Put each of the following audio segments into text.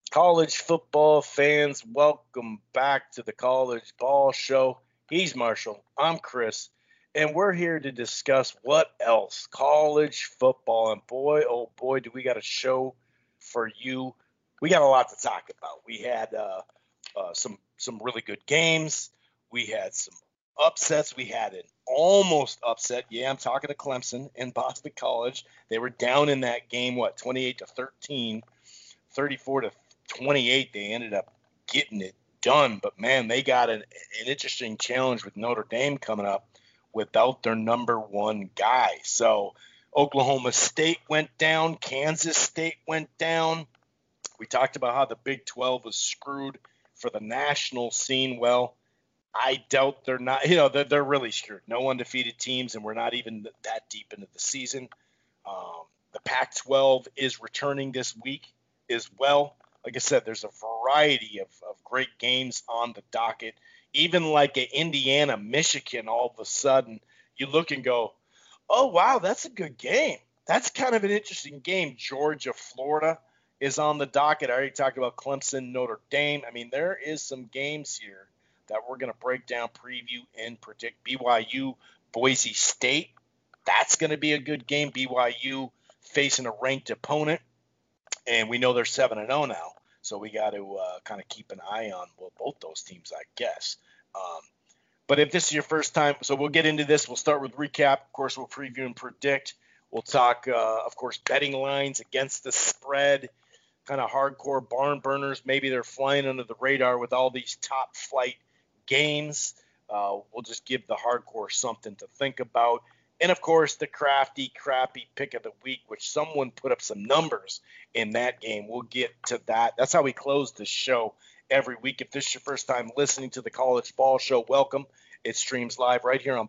College football fans, welcome back to the College Ball Show. He's Marshall, I'm Chris, and we're here to discuss what else? College football. And boy, oh boy, do we got a show for you. We got a lot to talk about. We had some really good games. We had some upsets. We had an almost upset. Yeah, I'm talking to Clemson in Boston College. They were down in that game, 28-13, 34-28. They ended up getting it done. But man, they got an interesting challenge with Notre Dame coming up without their number one guy. So Oklahoma State went down. Kansas State went down. We talked about how the Big 12 was screwed for the national scene. Well, I doubt they're not. They're really screwed. No undefeated teams, and we're not even that deep into the season. The Pac-12 is returning this week as well. Like I said, there's a variety of great games on the docket. Even like an Indiana, Michigan, all of a sudden you look and go, oh, wow, that's a good game. That's kind of an interesting game. Georgia, Florida is on the docket. I already talked about Clemson, Notre Dame. I mean, there is some games here that we're going to break down, preview, and predict. BYU, Boise State. That's going to be a good game. BYU facing a ranked opponent, and we know they're 7-0 now, so we got to kind of keep an eye on both those teams, I guess. But if this is your first time, so we'll get into this. We'll start with recap. Of course, we'll preview and predict. We'll talk, of course, betting lines against the spread, kind of hardcore barn burners. Maybe they're flying under the radar with all these top flight games. We'll just give the hardcore something to think about. And, of course, the crafty, crappy pick of the week, which someone put up some numbers in that game. We'll get to that. That's how we close the show every week. If this is your first time listening to the College Ball Show, welcome. It streams live right here on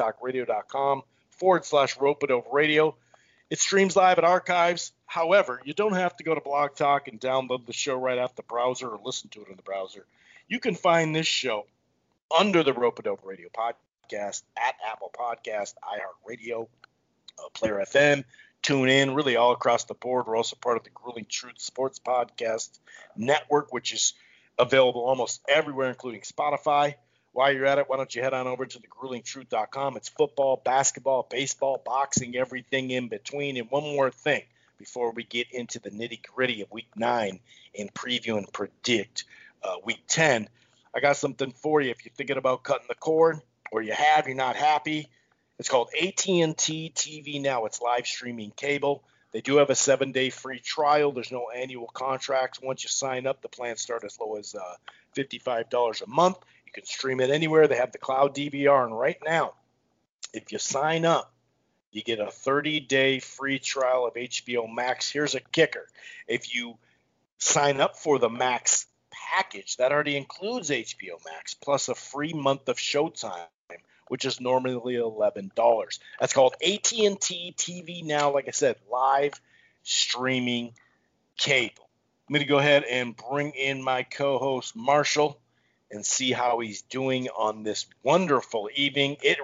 blogtalkradio.com/Rope-A-Dope Radio. It streams live at Archives. However, you don't have to go to Blog Talk and download the show right off the browser or listen to it in the browser. You can find this show under the Rope-A-Dope Radio podcast at Apple Podcast, iHeartRadio, Player FM, tune in, really all across the board. We're also part of the Grueling Truth Sports Podcast Network, which is available almost everywhere, including Spotify. While you're at it, why don't you head on over to thegruelingtruth.com. It's football, basketball, baseball, boxing, everything in between. And one more thing before we get into the nitty-gritty of Week 9 and preview and predict Week 10, I got something for you. If you're thinking about cutting the cord or you're not happy, it's called AT&T TV Now. It's live streaming cable. They do have a 7-day free trial. There's no annual contracts. Once you sign up, the plans start as low as $55 a month. You can stream it anywhere. They have the cloud DVR. And right now, if you sign up, you get a 30-day free trial of HBO Max. Here's a kicker. If you sign up for the Max package, that already includes HBO Max plus a free month of Showtime, which is normally $11. That's called AT&T TV Now. Like I said, live streaming cable. I'm going to go ahead and bring in my co-host Marshall and see how he's doing on this wonderful evening. It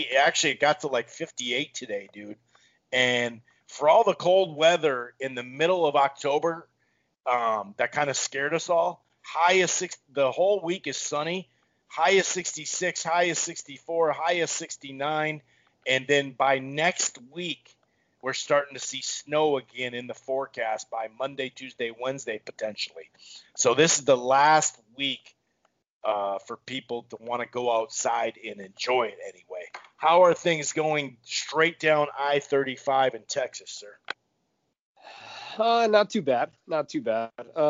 got to like 58 today, dude. And for all the cold weather in the middle of October, that kind of scared us all. High of 6, the whole week is sunny. High is 66, high is 64, high is 69. And then by next week, we're starting to see snow again in the forecast by Monday, Tuesday, Wednesday, potentially. So this is the last week for people to want to go outside and enjoy it anyway. How are things going straight down I-35 in Texas, sir? Not too bad. Not too bad.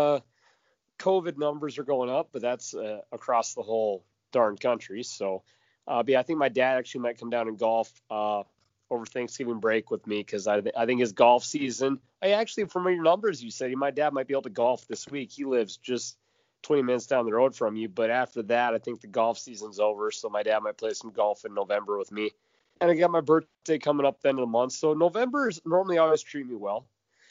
COVID numbers are going up, but that's across the whole darn country. So, yeah, I think my dad actually might come down and golf over Thanksgiving break with me because I think his golf season. From your numbers, you said my dad might be able to golf this week. He lives just 20 minutes down the road from you. But after that, I think the golf season's over. So my dad might play some golf in November with me. And I got my birthday coming up the end of the month. So November is normally always treat me well.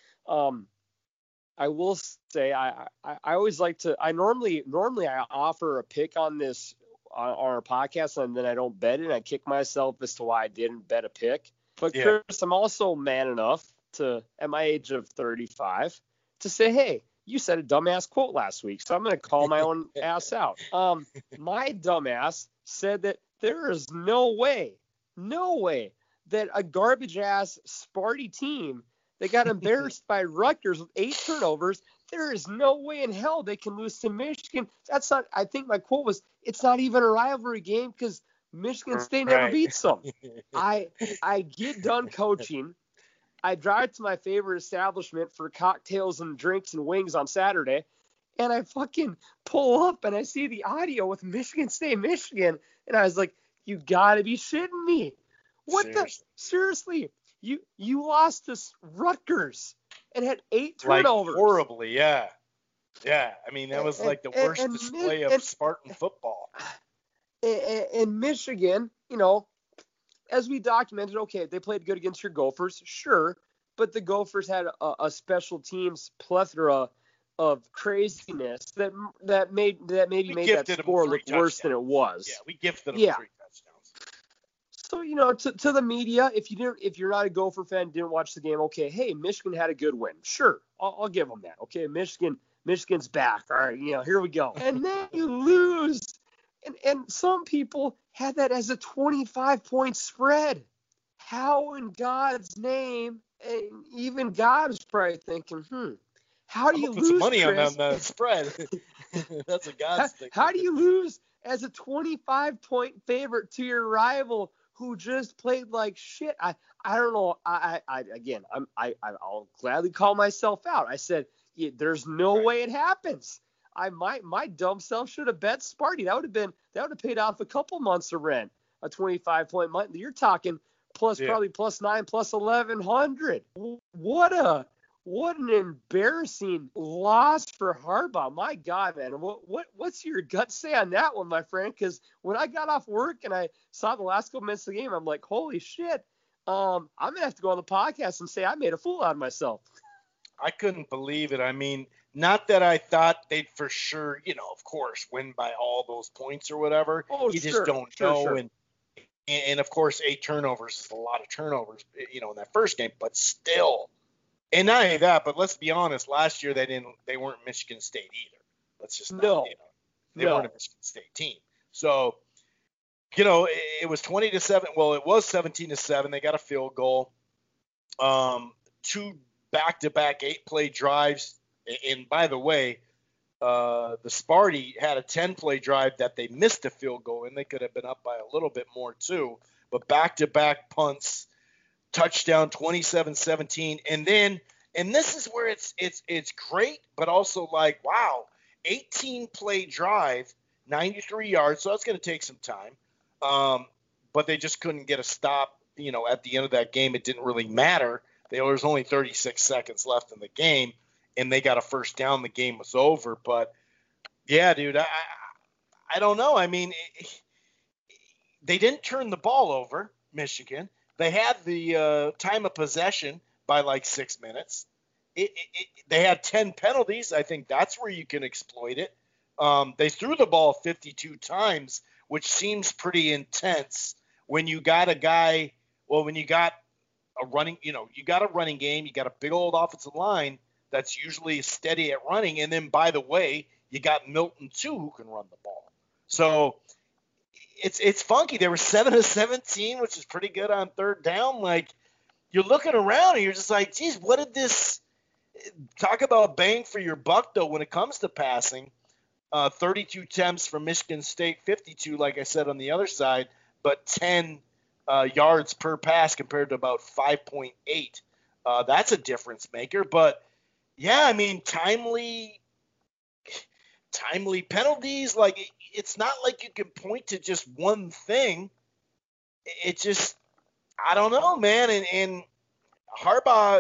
I will say I always like to. I normally I offer a pick on this on our podcast and then I don't bet it. I kick myself as to why I didn't bet a pick. But yeah. Chris, I'm also man enough to, at my age of 35, to say, hey, you said a dumbass quote last week, so I'm going to call my own ass out. My dumbass said that there is no way that a garbage ass Sparty team that got embarrassed by Rutgers with 8 turnovers, there is no way in hell they can lose to Michigan. That's not, I think my quote was, it's not even a rivalry game because Michigan State never beats them. I get done coaching. I drive to my favorite establishment for cocktails and drinks and wings on Saturday, and I fucking pull up and I see the audio with Michigan State, Michigan, and I was like, you gotta be shitting me. What seriously? You lost to Rutgers and had 8 turnovers. Like horribly, yeah. Yeah, I mean, that was like the worst display of Spartan football. And Michigan, as we documented, okay, they played good against your Gophers, sure, but the Gophers had a special teams plethora of craziness that maybe made that score look worse than it was. Yeah, we gifted them 3 touchdowns. So to the media, if you're not a Gopher fan, didn't watch the game, okay, hey, Michigan had a good win, sure, I'll give them that. Okay, Michigan's back. All right, here we go. And then you lose. And some people had that as a 25-point spread. How in God's name, and even God is probably thinking, how do you lose, some money Chris? on the spread. That's what God's thinking. How do you lose as a 25-point favorite to your rival who just played like shit? I don't know. I'll gladly call myself out. I said, there's no way it happens. My dumb self should have bet Sparty. That would have paid off a couple months of rent. A 25-point month. You're talking probably +9, +1,100. What an embarrassing loss for Harbaugh. My God, man. What's your gut say on that one, my friend? Because when I got off work and I saw the last couple minutes of the game, I'm like, holy shit. I'm gonna have to go on the podcast and say I made a fool out of myself. I couldn't believe it. I mean, not that I thought they'd for sure, of course, win by all those points or whatever. You just don't know. Sure. And of course, 8 turnovers is a lot of turnovers, in that first game. But still, and not only that, but let's be honest. Last year they weren't Michigan State either. Let's just not, they weren't a Michigan State team. So, it was 20-7. Well, it was 17-7. They got a field goal. 2 back-to-back 8-play drives. And by the way, the Sparty had a 10-play drive that they missed a field goal, and they could have been up by a little bit more too. But back-to-back punts, touchdown, 27-17, and this is where it's great, but also like, wow, 18-play drive, 93 yards, so that's going to take some time. But they just couldn't get a stop. At the end of that game, it didn't really matter. There was only 36 seconds left in the game. And they got a first down, the game was over. But, yeah, dude, I don't know. I mean, they didn't turn the ball over, Michigan. They had the time of possession by like 6 minutes. They had 10 penalties. I think that's where you can exploit it. They threw the ball 52 times, which seems pretty intense when you got a guy – when you got a running – you got a running game, you got a big old offensive line – that's usually steady at running. And then, by the way, you got Milton, too, who can run the ball. So it's funky. They were 7-17, which is pretty good on third down. Like, you're looking around and you're just like, geez, what did this – talk about bang for your buck, though, when it comes to passing. 32 attempts for Michigan State, 52, like I said, on the other side, but 10 yards per pass compared to about 5.8. That's a difference maker. But – yeah, I mean, timely penalties. Like, it's not like you can point to just one thing. It just, I don't know, man. And Harbaugh,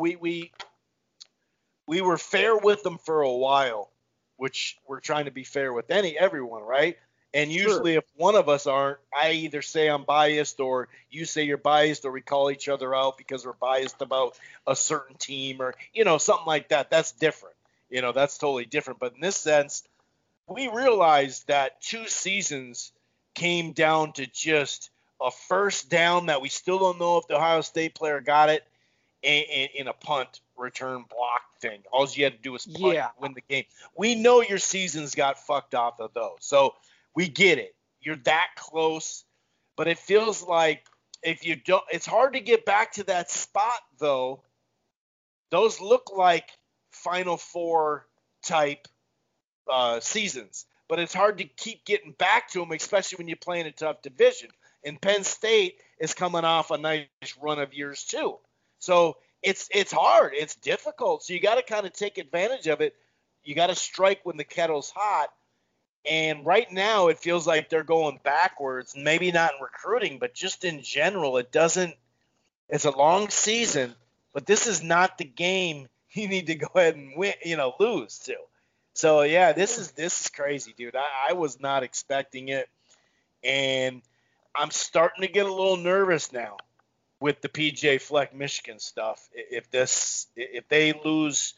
we were fair with them for a while, which we're trying to be fair with everyone, right? And usually if one of us aren't, I either say I'm biased or you say you're biased, or we call each other out because we're biased about a certain team or, something like that. That's different. That's totally different. But in this sense, we realized that 2 seasons came down to just a first down that we still don't know if the Ohio State player got it. in a punt return block thing. All you had to do was punt and win the game. We know your seasons got fucked off of those, so we get it. You're that close, but it feels like if you don't, it's hard to get back to that spot though. Those look like Final Four type seasons, but it's hard to keep getting back to them, especially when you play in a tough division. And Penn State is coming off a nice run of years too. So it's hard. It's difficult. So you got to kind of take advantage of it. You got to strike when the kettle's hot. And right now it feels like they're going backwards, maybe not in recruiting, but just in general. It's a long season, but this is not the game you need to go ahead and win, lose to. So yeah, this is crazy, dude. I was not expecting it. And I'm starting to get a little nervous now with the PJ Fleck Michigan stuff. If they lose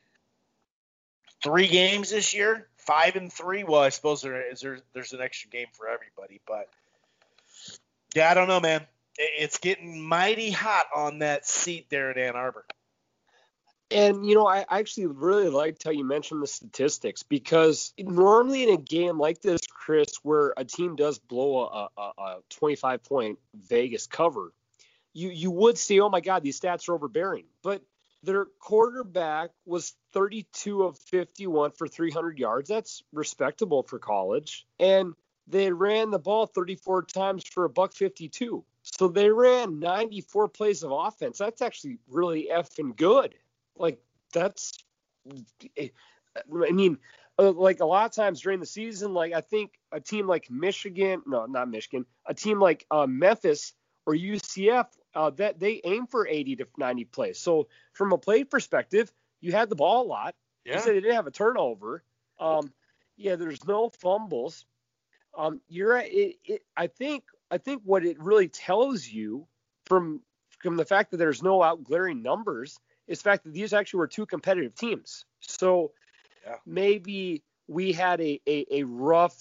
3 games this year, 5-3, well, I suppose there's an extra game for everybody. But yeah, I don't know, man. It's getting mighty hot on that seat there at Ann Arbor. And, I actually really liked how you mentioned the statistics, because normally in a game like this, Chris, where a team does blow a 25-point Vegas cover, you would say, oh, my God, these stats are overbearing. But their quarterback was 32 of 51 for 300 yards. That's respectable for college. And they ran the ball 34 times for $152. So they ran 94 plays of offense. That's actually really effing good. Like, like a lot of times during the season, like I think a team like a team like Memphis or UCF, that they aim for 80 to 90 plays. So from a play perspective, you had the ball a lot. Yeah. You said they didn't have a turnover. There's no fumbles. You're right. I think what it really tells you from the fact that there's no outglaring numbers is the fact that these actually were 2 competitive teams. So maybe we had a rough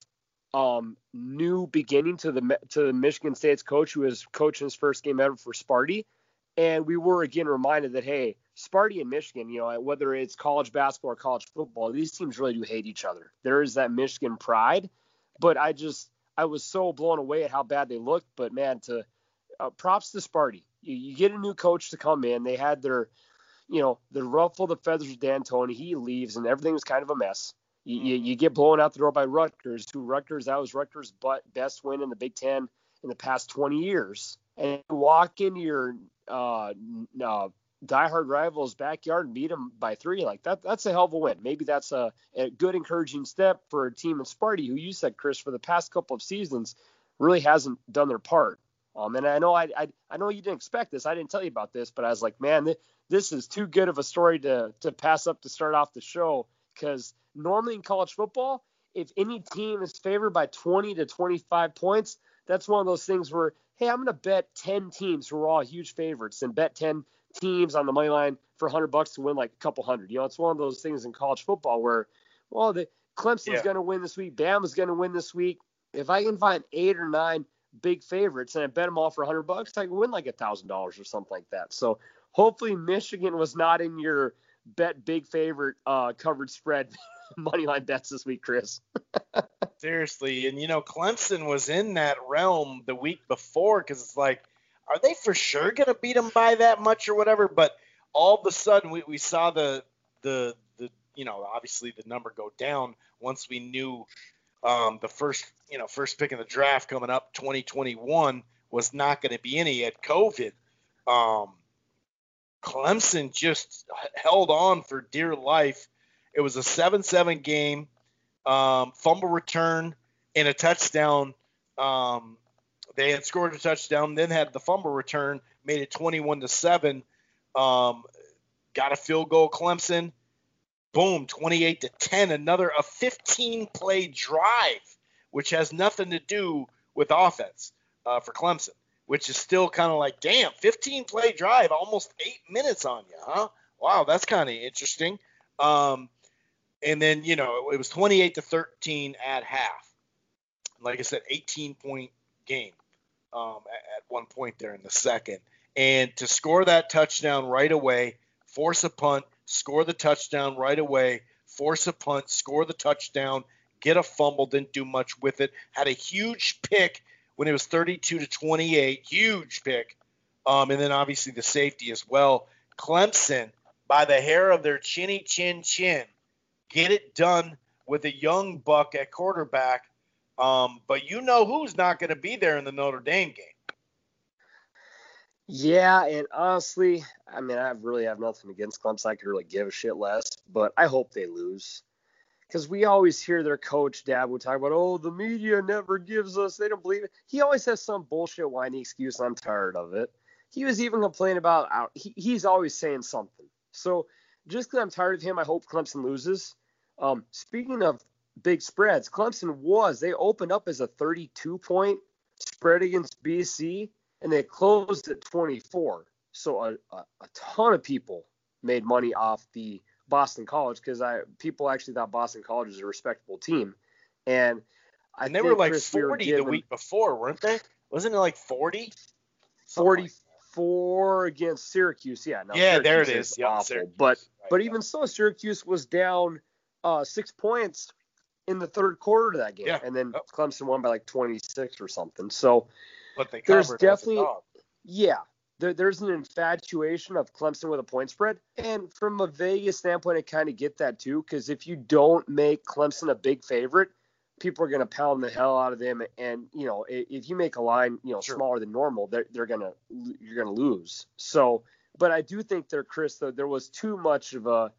new beginning to the Michigan State's coach, who was coaching his first game ever for Sparty. And we were again reminded that, hey, Sparty and Michigan, whether it's college basketball or college football, these teams really do hate each other. There is that Michigan pride, but I was so blown away at how bad they looked. But man, props to Sparty. You get a new coach to come in. They had their ruffle the feathers with D'Antoni. He leaves, and everything was kind of a mess. You get blown out the door by Rutgers. That was Rutgers' best win in the Big Ten in the past 20 years. And you walk into your diehard rival's backyard and beat them by 3. Like that's a hell of a win. Maybe that's a good encouraging step for a team in Sparty, who you said, Chris, for the past couple of seasons really hasn't done their part. And I know I know you didn't expect this. I didn't tell you about this, but I was like, man, this is too good of a story to pass up to start off the show, because normally in college football, if any team is favored by 20 to 25 points, that's one of those things where, hey, I'm going to bet 10 teams who are all huge favorites and bet 10 teams on the money line for $100 to win like a couple hundred. It's one of those things in college football where, well, Clemson's going to win this week. Bama's going to win this week. If I can find 8 or 9 big favorites and I bet them all for $100, I can win like $1,000 or something like that. So hopefully Michigan was not in your bet big favorite covered spread money line bets this week, Chris. Seriously. And Clemson was in that realm the week before, because it's like, are they for sure going to beat them by that much or whatever? But all of a sudden we saw the obviously the number go down once we knew the first pick in the draft coming up, 2021, was not going to be any. He had COVID. Clemson just held on for dear life. It was a 7-7 game, fumble return and a touchdown. They had scored a touchdown, then had the fumble return, made it 21-7. Got a field goal, Clemson. Boom, 28-10. Another 15-play drive, which has nothing to do with offense for Clemson, which is still kind of like, damn, 15-play drive, almost 8 minutes on you, huh? Wow, that's kind of interesting. And then, it was 28-13 at half. Like I said, 18-point game at one point there in the second. And to score that touchdown right away, force a punt, score the touchdown right away, force a punt, score the touchdown, get a fumble, didn't do much with it. Had a huge pick when it was 32-28, huge pick. And then obviously the safety as well. Clemson, by the hair of their chinny chin chin, get it done with a young buck at quarterback. But you know who's not going to be there in the Notre Dame game. Yeah, and honestly, I mean, I really have nothing against Clemson. I could really give a shit less, but I hope they lose. Because we always hear their coach, Dabo, talk about, oh, the media never gives us, they don't believe it. He always has some bullshit whiny excuse, and I'm tired of it. He was even complaining about, he's always saying something. So just because I'm tired of him, I hope Clemson loses. Speaking of big spreads, they opened up as a 32-point spread against BC, and they closed at 24. So a ton of people made money off the Boston College because people actually thought Boston College was a respectable team. And they were like 40 the week before, weren't they? Wasn't it like 40? 44 against Syracuse. Yeah, no, yeah, Syracuse there it is. Yep, awful. Syracuse. But even so, Syracuse was down 6 points in the third quarter of that game. Yeah. And then Clemson won by like 26 or something. So but they there's definitely, there's an infatuation of Clemson with a point spread. And from a Vegas standpoint, I kind of get that too, because if you don't make Clemson a big favorite, people are going to pound the hell out of them. And, if you make a line, sure, smaller than normal, you're going to lose. So, but I do think Chris, though, there was too much of a,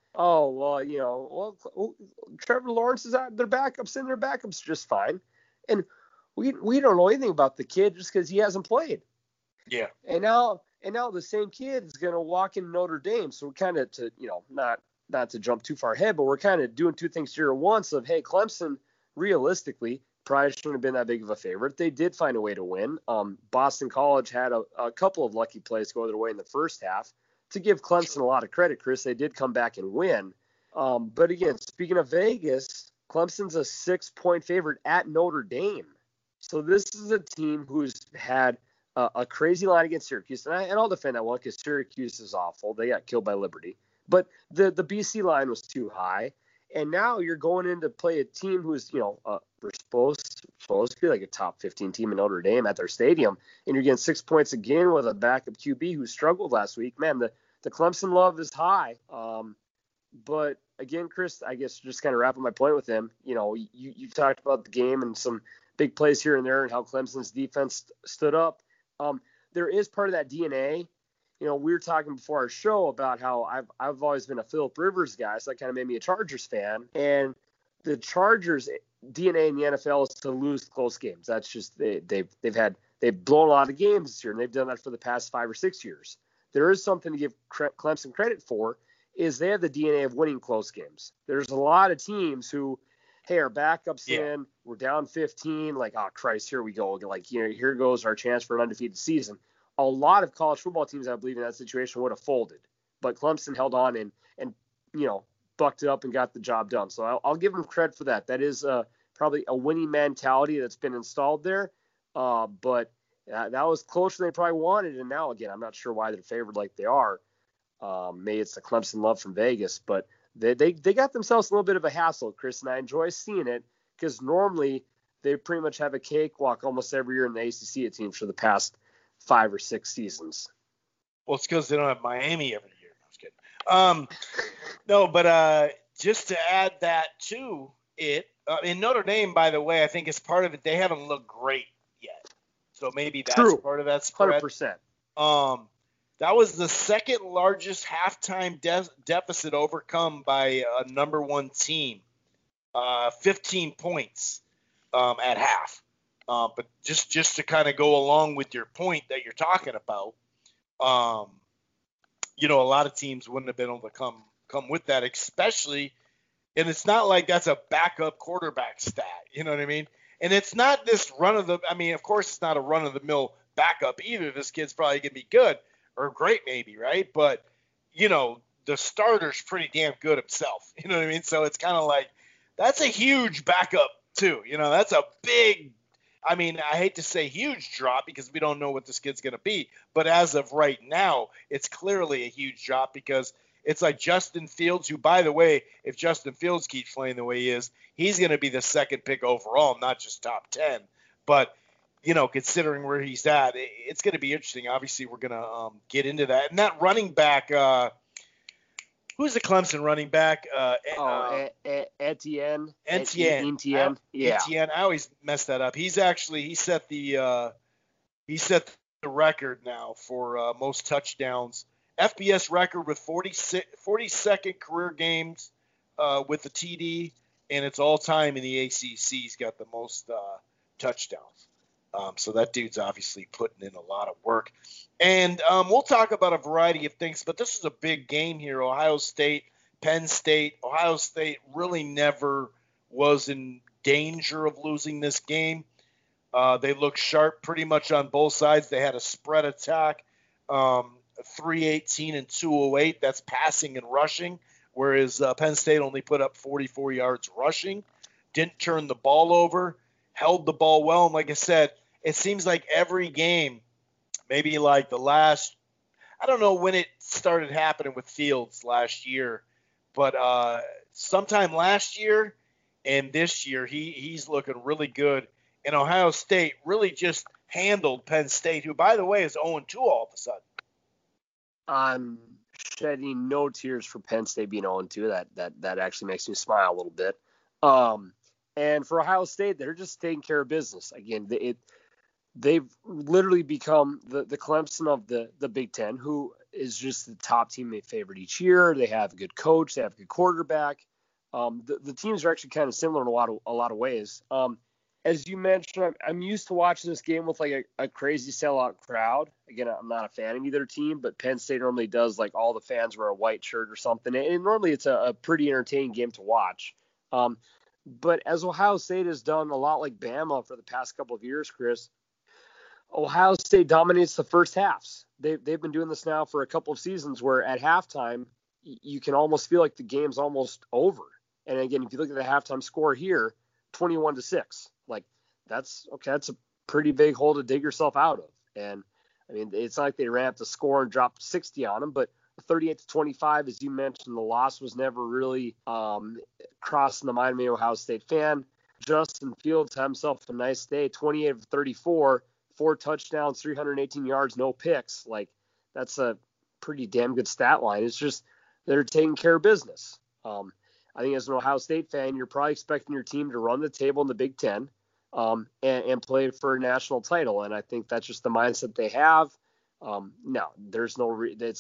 Trevor Lawrence is out, their backups just fine. And we don't know anything about the kid just because he hasn't played. Yeah. And now the same kid is going to walk in Notre Dame. So we're kind of not to jump too far ahead, but we're kind of doing two things here at once of, hey, Clemson realistically probably shouldn't have been that big of a favorite. They did find a way to win. Boston College had a couple of lucky plays go their way in the first half. To give Clemson a lot of credit, Chris, they did come back and win. But again, speaking of Vegas, Clemson's a 6-point favorite at Notre Dame. So this is a team who's had a crazy line against Syracuse, and I'll defend that one because Syracuse is awful. They got killed by Liberty. But the BC line was too high, and now you're going in to play a team who's, we're supposed to be like a top 15 team in Notre Dame at their stadium, and you're getting 6 points again with a backup QB who struggled last week. Man, the Clemson love is high. But again, Chris, I guess just kind of wrapping my point with him, you talked about the game and some big plays here and there and how Clemson's defense stood up. There is part of that DNA. We were talking before our show about how I've always been a Phillip Rivers guy, so that kind of made me a Chargers fan. And the Chargers DNA in the NFL is to lose close games. That's just they've blown a lot of games this year, and they've done that for the past 5 or 6 years. There is something to give Clemson credit for, is they have the DNA of winning close games. There's a lot of teams who, hey, our backups in, we're down 15, like, oh, Christ, here we go. Like, here goes our chance for an undefeated season. A lot of college football teams, I believe, in that situation would have folded. But Clemson held on and bucked it up and got the job done. So I'll give them credit for that. That is probably a winning mentality that's been installed there. But that was closer than they probably wanted. And now, again, I'm not sure why they're favored like they are. Maybe it's the Clemson love from Vegas, but they got themselves a little bit of a hassle, Chris, and I enjoy seeing it because normally they pretty much have a cakewalk almost every year in the ACC teams for the past 5 or 6 seasons. Well, it's because they don't have Miami every year. I was kidding. No, but just to add that to it, in Notre Dame, by the way, I think it's part of it. They haven't looked great yet, so maybe that's part of that spread. 100%. That was the second largest halftime deficit overcome by a number one team, 15 points at half. But just to kind of go along with your point that you're talking about, a lot of teams wouldn't have been able to come with that, especially, and it's not like that's a backup quarterback stat, you know what I mean? And it's not this of course it's not a run-of-the-mill backup either. This kid's probably going to be good or great maybe, right? But, the starter's pretty damn good himself, you know what I mean? So it's kind of like that's a huge backup too. That's a big I mean, I hate to say huge drop because we don't know what this kid's going to be, but as of right now, it's clearly a huge drop because it's like Justin Fields, who, by the way, if Justin Fields keeps playing the way he is, he's going to be the second pick overall, not just top 10. But, considering where he's at, it's going to be interesting. Obviously, we're going to get into that. And that running back, who's the Clemson running back? Etienne. Etienne. Yeah. Etienne. I always mess that up. He set the record now for most touchdowns. FBS record with 42nd career games with the TD, and it's all time in the ACC. He's got the most touchdowns. So that dude's obviously putting in a lot of work. And we'll talk about a variety of things, but this is a big game here. Ohio State, Penn State. Ohio State really never was in danger of losing this game. They looked sharp pretty much on both sides. They had a spread attack, 318 and 208. That's passing and rushing, whereas Penn State only put up 44 yards rushing. Didn't turn the ball over, held the ball well. And like I said, it seems like every game, maybe like the last, I don't know when it started happening with Fields last year, but sometime last year and this year, he's looking really good. And Ohio State really just handled Penn State, who, by the way, is 0-2 all of a sudden. I'm shedding no tears for Penn State being 0-2. That actually makes me smile a little bit. And for Ohio State, they're just taking care of business. Again, they've literally become the Clemson of the Big Ten, who is just the top team they favored each year. They have a good coach. They have a good quarterback. The teams are actually kind of similar in a lot of ways. As you mentioned, I'm used to watching this game with like a crazy sellout crowd. Again, I'm not a fan of either team, but Penn State normally does like all the fans wear a white shirt or something. And normally it's a pretty entertaining game to watch. But as Ohio State has done a lot like Bama for the past couple of years, Chris, Ohio State dominates the first halves. They've been doing this now for a couple of seasons where at halftime you can almost feel like the game's almost over. And again, if you look at the halftime score here, 21-6, like that's a pretty big hole to dig yourself out of. And I mean, it's not like they ran up the score and dropped 60 on them, but 38-25, as you mentioned, the loss was never really crossing the mind of any Ohio State fan. Justin Fields had himself a nice day, 28 of 34, 4 touchdowns, 318 yards, no picks. Like, that's a pretty damn good stat line. It's just they're taking care of business. I think as an Ohio State fan, you're probably expecting your team to run the table in the Big Ten and play for a national title. And I think that's just the mindset they have. No, there's no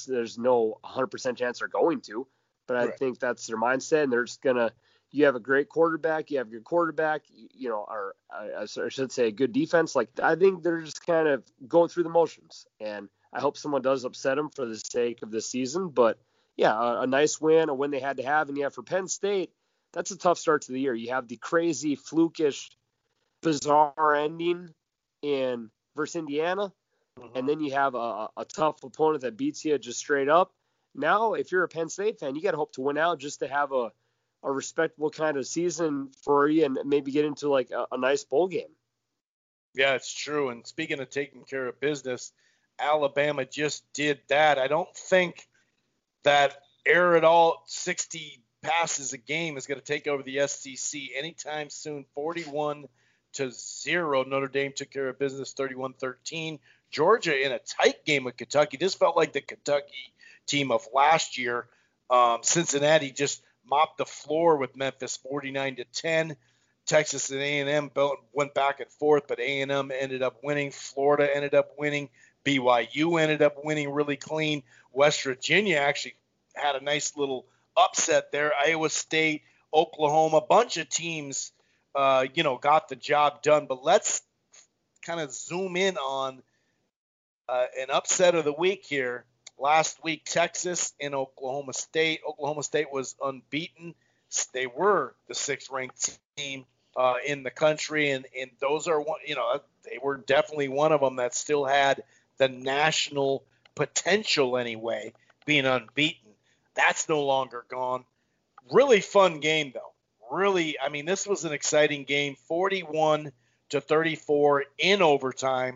100% chance they're going to, but I think that's their mindset. And they're just you have a great quarterback, you have a good quarterback, or I should say a good defense. Like, I think they're just kind of going through the motions, and I hope someone does upset them for the sake of this season. But yeah, a nice win, a win they had to have. And yeah, for Penn State, that's a tough start to the year. You have the crazy, flukish, bizarre ending versus Indiana. And then you have a tough opponent that beats you just straight up. Now, if you're a Penn State fan, you got to hope to win out just to have a respectable kind of season for you and maybe get into like a nice bowl game. Yeah, it's true. And speaking of taking care of business, Alabama just did that. I don't think that air it all 60 passes a game is going to take over the SEC anytime soon. 41-0. Notre Dame took care of business 31-13. Georgia in a tight game with Kentucky. This felt like the Kentucky team of last year. Cincinnati just mopped the floor with Memphis 49-10. Texas and A&M went back and forth, but A&M ended up winning. Florida ended up winning. BYU ended up winning really clean. West Virginia actually had a nice little upset there. Iowa State, Oklahoma, a bunch of teams, got the job done. But let's kind of zoom in on an upset of the week here. Last week, Texas and Oklahoma State. Oklahoma State was unbeaten. They were the 6th-ranked team in the country, and those are one. They were definitely one of them that still had the national potential anyway, being unbeaten. That's no longer gone. Really fun game though. Really, I mean, this was an exciting game. 41-21. to 34 in overtime.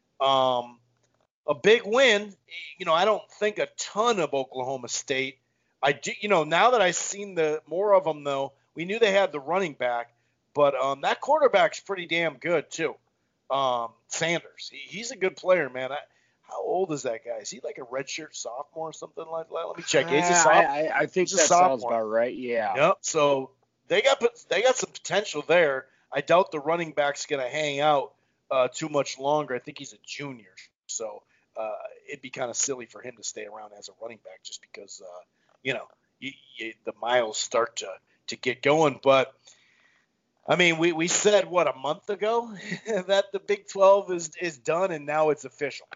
A big win. I don't think a ton of Oklahoma State. I do, now that I've seen the more of them, though, we knew they had the running back, but that quarterback's pretty damn good too. Sanders, he's a good player, man. How old is that guy? Is he like a redshirt sophomore or something like that? Let me check. He's a sophomore. I think that sounds about right. Yeah. Yep. So they got some potential there. I doubt the running back's going to hang out too much longer. I think he's a junior, so it'd be kind of silly for him to stay around as a running back just because the miles start to get going. But I mean, we said a month ago that the Big 12 is done, and now it's official.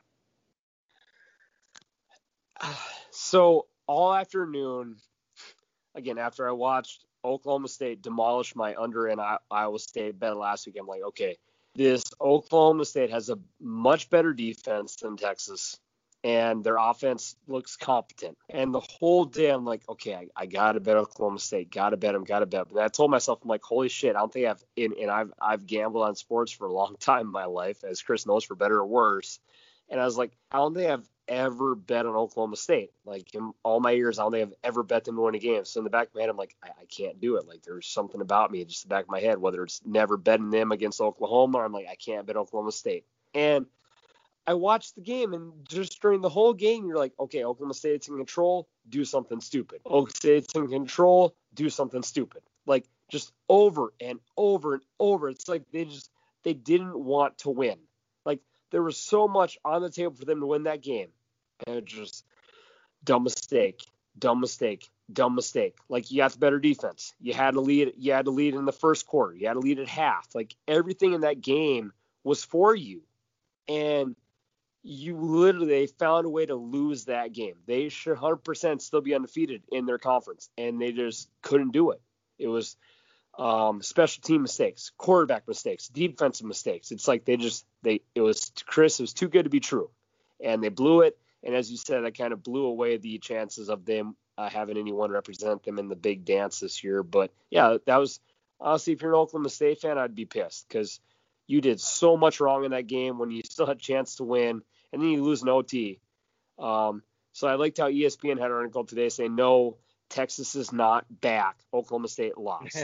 So all afternoon, again, after I watched Oklahoma State demolish my under in Iowa State bet last week, I'm like, okay, this Oklahoma State has a much better defense than Texas, and their offense looks competent. And the whole day, I'm like, okay, I got to bet Oklahoma State, got to bet them. But I told myself, I'm like, holy shit, I don't think I've gambled on sports for a long time in my life, as Chris knows, for better or worse. And I was like, I don't think I've ever bet on Oklahoma State. Like, in all my years, I don't think I've ever bet them to win a game. So in the back of my head, I'm like, I can't do it. Like, there's something about me, just the back of my head, whether it's never betting them against Oklahoma, or I'm like, I can't bet Oklahoma State. And I watched the game, and just during the whole game, you're like, okay, Oklahoma State's in control, do something stupid. Oklahoma State's in control, do something stupid. Like, just over and over and over. It's like they didn't want to win. Like, there was so much on the table for them to win that game. And it just dumb mistake. Like, you got the better defense. You had to lead in the first quarter. You had to lead at half. Like, everything in that game was for you. And they found a way to lose that game. They should 100% still be undefeated in their conference, and they just couldn't do it. It was special team mistakes, quarterback mistakes, defensive mistakes. It's like it was too good to be true, and they blew it. And as you said, that kind of blew away the chances of them having anyone represent them in the big dance this year. But yeah, that was honestly, if you're an Oklahoma State fan, I'd be pissed because you did so much wrong in that game when you still had a chance to win, and then you lose an OT. So I liked how ESPN had an article today saying, no, Texas is not back. Oklahoma State lost.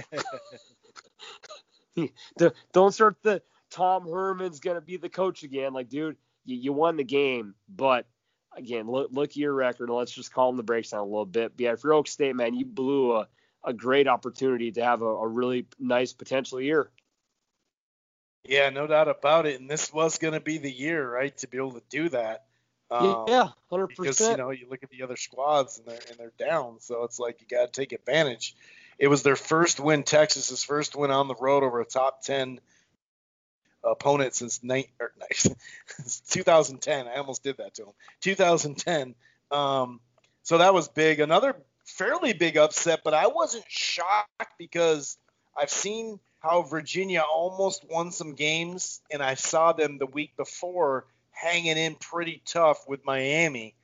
Don't start the Tom Herman's going to be the coach again. Like, dude, you won the game. But, again, look at your record, and let's just calm the brakes down a little bit. But, yeah, if you're Oak State, man, you blew a great opportunity to have a really nice potential year. Yeah, no doubt about it. And this was going to be the year, right, to be able to do that. Yeah, 100%. Because, you look at the other squads and they're down. So it's like you got to take advantage. It was their first win, Texas's first win on the road over a top 10 opponent since 2010. I almost did that to them. 2010. So that was big. Another fairly big upset, but I wasn't shocked because I've seen how Virginia almost won some games, and I saw them the week before hanging in pretty tough with Miami,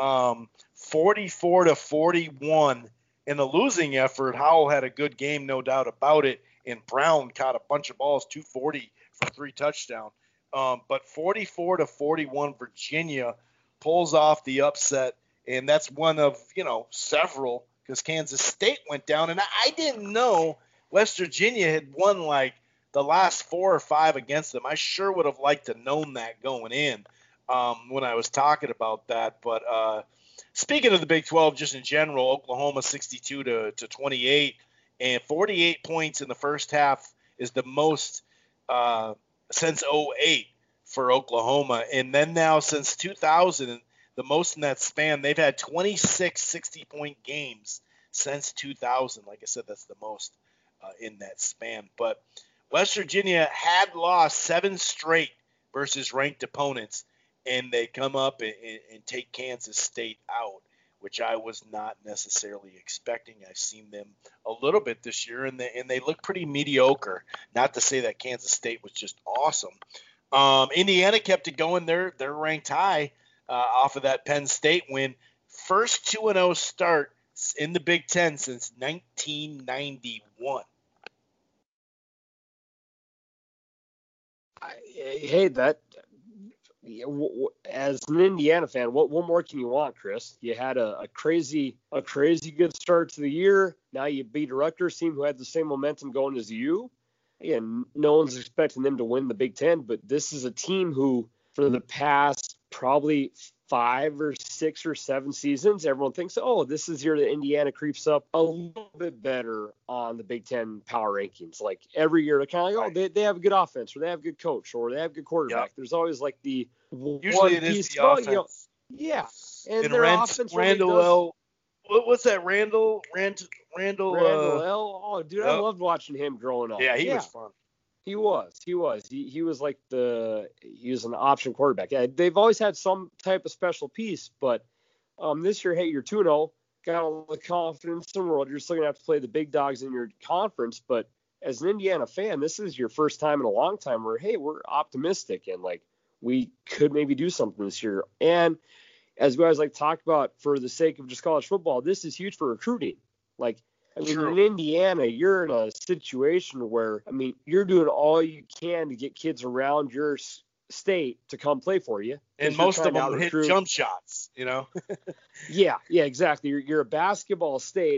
44-41 in a losing effort. Howell had a good game, no doubt about it, and Brown caught a bunch of balls, 240 for 3 touchdowns. But 44-41, Virginia pulls off the upset, and that's one of several because Kansas State went down, and I didn't know West Virginia had won like the last 4 or 5 against them. I sure would have liked to known that going in when I was talking about that. But speaking of the Big 12, just in general, Oklahoma 62-28 and 48 points in the first half is the most since 2008 for Oklahoma. And then now since 2000, the most in that span, they've had 26 60-point games since 2000. Like I said, that's the most in that span. But West Virginia had lost 7 straight versus ranked opponents, and they come up and take Kansas State out, which I was not necessarily expecting. I've seen them a little bit this year, and they look pretty mediocre. Not to say that Kansas State was just awesome. Indiana kept it going. They're ranked high off of that Penn State win. First 2-0 start in the Big Ten since 1991. Hey, as an Indiana fan, what more can you want, Chris? You had a crazy good start to the year. Now you beat a Rutgers team who had the same momentum going as you. And no one's expecting them to win the Big Ten, but this is a team who, for the past probably 5 or 6 or 7 seasons, everyone thinks, oh, this is year that Indiana creeps up a little bit better on the Big Ten power rankings. Like every year, they're kind of like, oh, they have a good offense, or they have a good coach, or they have a good quarterback. Yep. There's always like the usually it is the offense. Yeah, and their offense Randall what's that? Randall L. Oh, dude, I loved watching him growing up. Yeah, he was fun. He was. He was like he was an option quarterback. Yeah, they've always had some type of special piece, but this year, hey, you're 2-0, got all the confidence in the world. You're still gonna have to play the big dogs in your conference, but as an Indiana fan, this is your first time in a long time where, hey, we're optimistic and like we could maybe do something this year. And as guys like talked about, for the sake of just college football, this is huge for recruiting. Like, I mean, in Indiana, you're in a situation where, I mean, you're doing all you can to get kids around your state to come play for you. And most of them hit jump shots, you know? Yeah, exactly. You're a basketball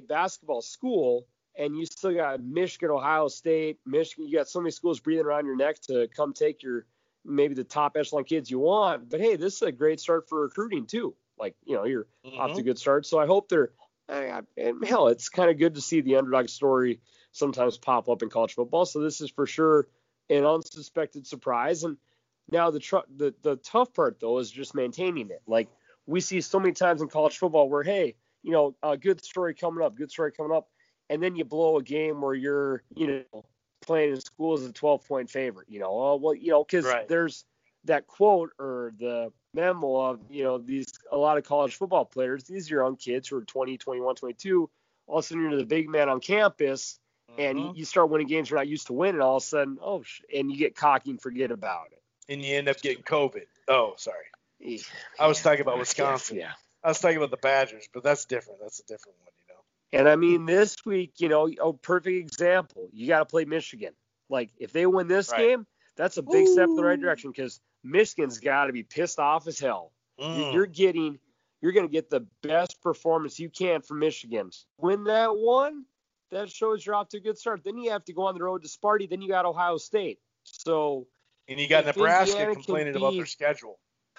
school, and you still got Michigan, Ohio State, Michigan. You got so many schools breathing around your neck to come take maybe the top echelon kids you want. But hey, this is a great start for recruiting too. Like, you know, you're off to a good start. So I hope and hell, it's kind of good to see the underdog story sometimes pop up in college football. So this is for sure an unsuspected surprise. And now the tough part though is just maintaining it. Like, we see so many times in college football where, hey, you know, a good story coming up, and then you blow a game where you're, you know, playing in school as a 12-point favorite, you know, well, you know, because there's that quote or the memo of, you know, a lot of college football players, these young kids who are 20, 21, 22, all of a sudden you're the big man on campus and you start winning games you're not used to winning, all of a sudden, and you get cocky and forget about it. And you end up getting COVID. Oh, sorry. Yeah. I was talking about Wisconsin. Yeah. I was talking about the Badgers, but that's different. That's a different one, you know. And I mean, this week, you know, a perfect example. You got to play Michigan. Like, if they win this game, that's a big step in the right direction, because Michigan's got to be pissed off as hell. You're going to get the best performance you can from Michigan. Win that one, that shows you're off to a good start. Then you have to go on the road to Sparty. Then you got Ohio State. So, and you got Nebraska complaining about their schedule.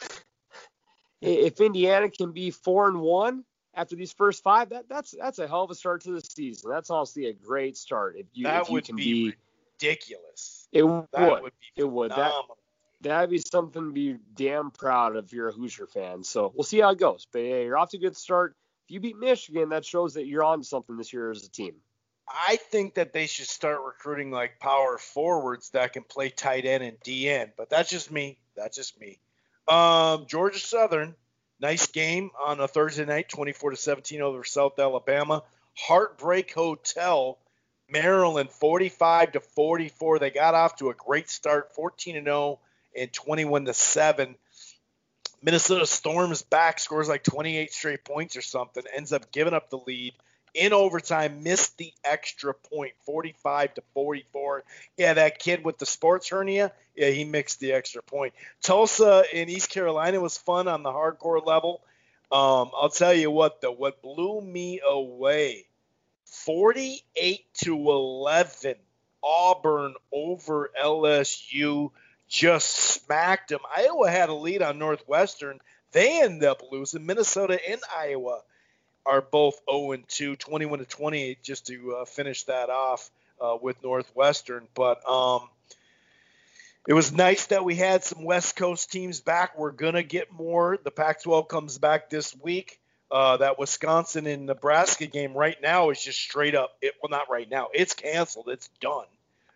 If Indiana can be 4-1 after these first 5, that's a hell of a start to the season. That's honestly a great start. If you can be ridiculous. It would. That'd be something to be damn proud of if you're a Hoosier fan. So we'll see how it goes. But yeah, you're off to a good start. If you beat Michigan, that shows that you're on something this year as a team. I think that they should start recruiting like power forwards that can play tight end and DN. But that's just me. Georgia Southern, nice game on a Thursday night, 24-17 over South Alabama. Heartbreak Hotel, Maryland, 45-44. They got off to a great start, 14-0 and 21-7. Minnesota storms back, scores like 28 straight points or something, ends up giving up the lead. In overtime, missed the extra point, 45-44. Yeah, that kid with the sports hernia, yeah, he mixed the extra point. Tulsa in East Carolina was fun on the hardcore level. I'll tell you what, though, what blew me away, 48-11, Auburn over LSU, just smacked them. Iowa had a lead on Northwestern. They ended up losing. Minnesota and Iowa are both 0-2, 21-28, just to finish that off with Northwestern. But it was nice that we had some West Coast teams back. We're going to get more. The Pac-12 comes back this week. That Wisconsin and Nebraska game right now is just straight up. Well, not right now. It's canceled. It's done.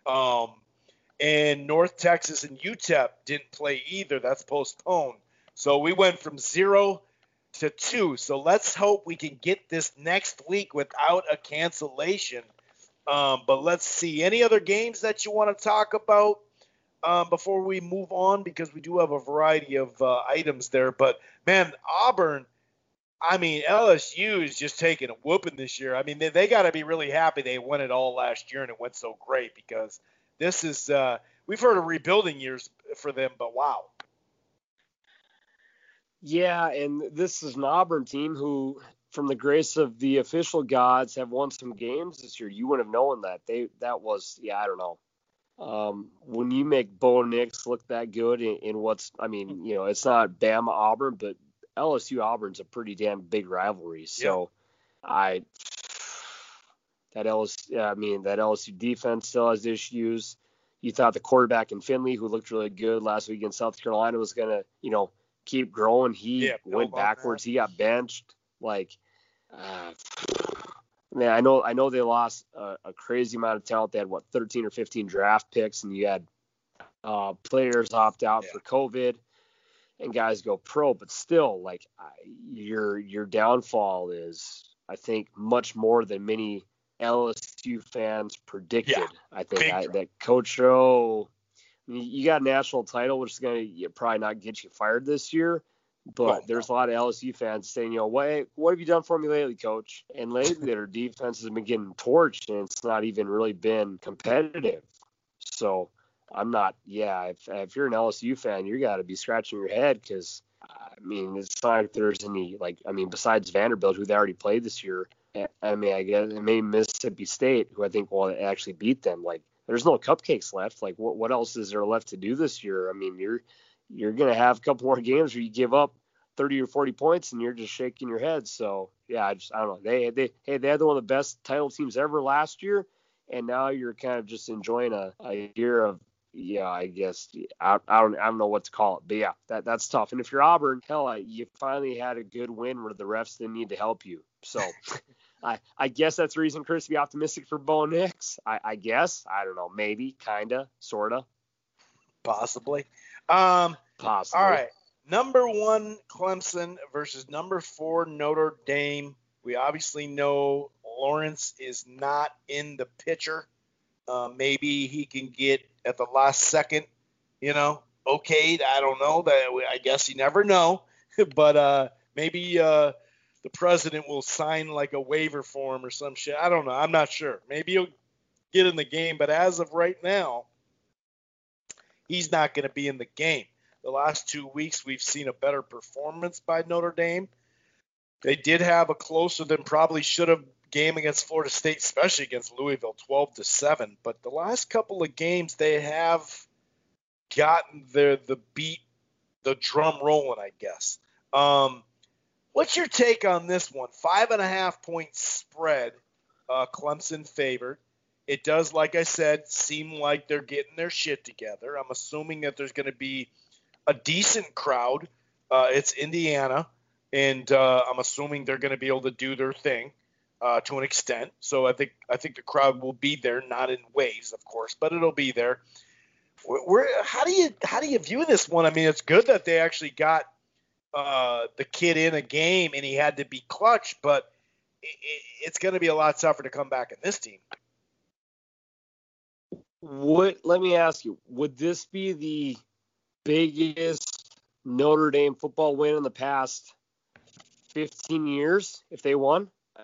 And North Texas and UTEP didn't play either. That's postponed. So we went from 0 to 2. So let's hope we can get this next week without a cancellation. But let's see. Any other games that you want to talk about before we move on? Because we do have a variety of items there. But, man, Auburn, I mean, LSU is just taking a whooping this year. I mean, they got to be really happy they won it all last year and it went so great, because this is we've heard of rebuilding years for them, but wow. Yeah, and this is an Auburn team who, from the grace of the official gods, have won some games this year. You wouldn't have known that. I don't know. When you make Bo Nix look that good in what's, I mean, it's not Bama Auburn, but LSU Auburn's a pretty damn big rivalry. So that LSU defense still has issues. You thought the quarterback in Finley, who looked really good last week in South Carolina, was gonna, keep growing. He went backwards. He got benched. Man, I know they lost a crazy amount of talent. They had 13 or 15 draft picks, and you had players opt out for COVID, and guys go pro. But still, your downfall is, I think, much more than many LSU fans predicted. Yeah, I think that Coach O, you got a national title, which is going to probably not get you fired this year. But there's a lot of LSU fans saying, what have you done for me lately, Coach? And lately their defense has been getting torched, and it's not even really been competitive. So I'm not, if you're an LSU fan, you got to be scratching your head because, it's not like there's any, besides Vanderbilt, who they already played this year. I guess maybe Mississippi State, who I think will actually beat them. There's no cupcakes left. What else is there left to do this year? You're going to have a couple more games where you give up 30 or 40 points and you're just shaking your head. So, I don't know. They had one of the best title teams ever last year, and now you're kind of just enjoying a year of, I guess, I don't know what to call it. But, that's tough. And if you're Auburn, hell, you finally had a good win where the refs didn't need to help you. So, I guess that's a reason, Chris, to be optimistic for Bo Nix. I guess. I don't know. Maybe. Kind of. Sort of. Possibly. Possibly. All right. Number 1 Clemson versus number 4 Notre Dame. We obviously know Lawrence is not in the picture. Maybe he can get at the last second, okayed. I don't know. I guess you never know. But maybe the president will sign a waiver form or some shit. I don't know. I'm not sure. Maybe he'll get in the game. But as of right now, he's not going to be in the game. The last 2 weeks, we've seen a better performance by Notre Dame. They did have a closer than probably should have game against Florida State, especially against Louisville, 12-7. But the last couple of games, they have gotten the drum rolling, I guess. What's your take on this one? 5.5-point spread, Clemson favored. It does, like I said, seem like they're getting their shit together. I'm assuming that there's going to be a decent crowd. It's Indiana, and I'm assuming they're going to be able to do their thing to an extent. So I think the crowd will be there, not in waves, of course, but it'll be there. How do you view this one? It's good that they actually got the kid in a game and he had to be clutch, but it's going to be a lot tougher to come back in this team. Let me ask you, would this be the biggest Notre Dame football win in the past 15 years if they won?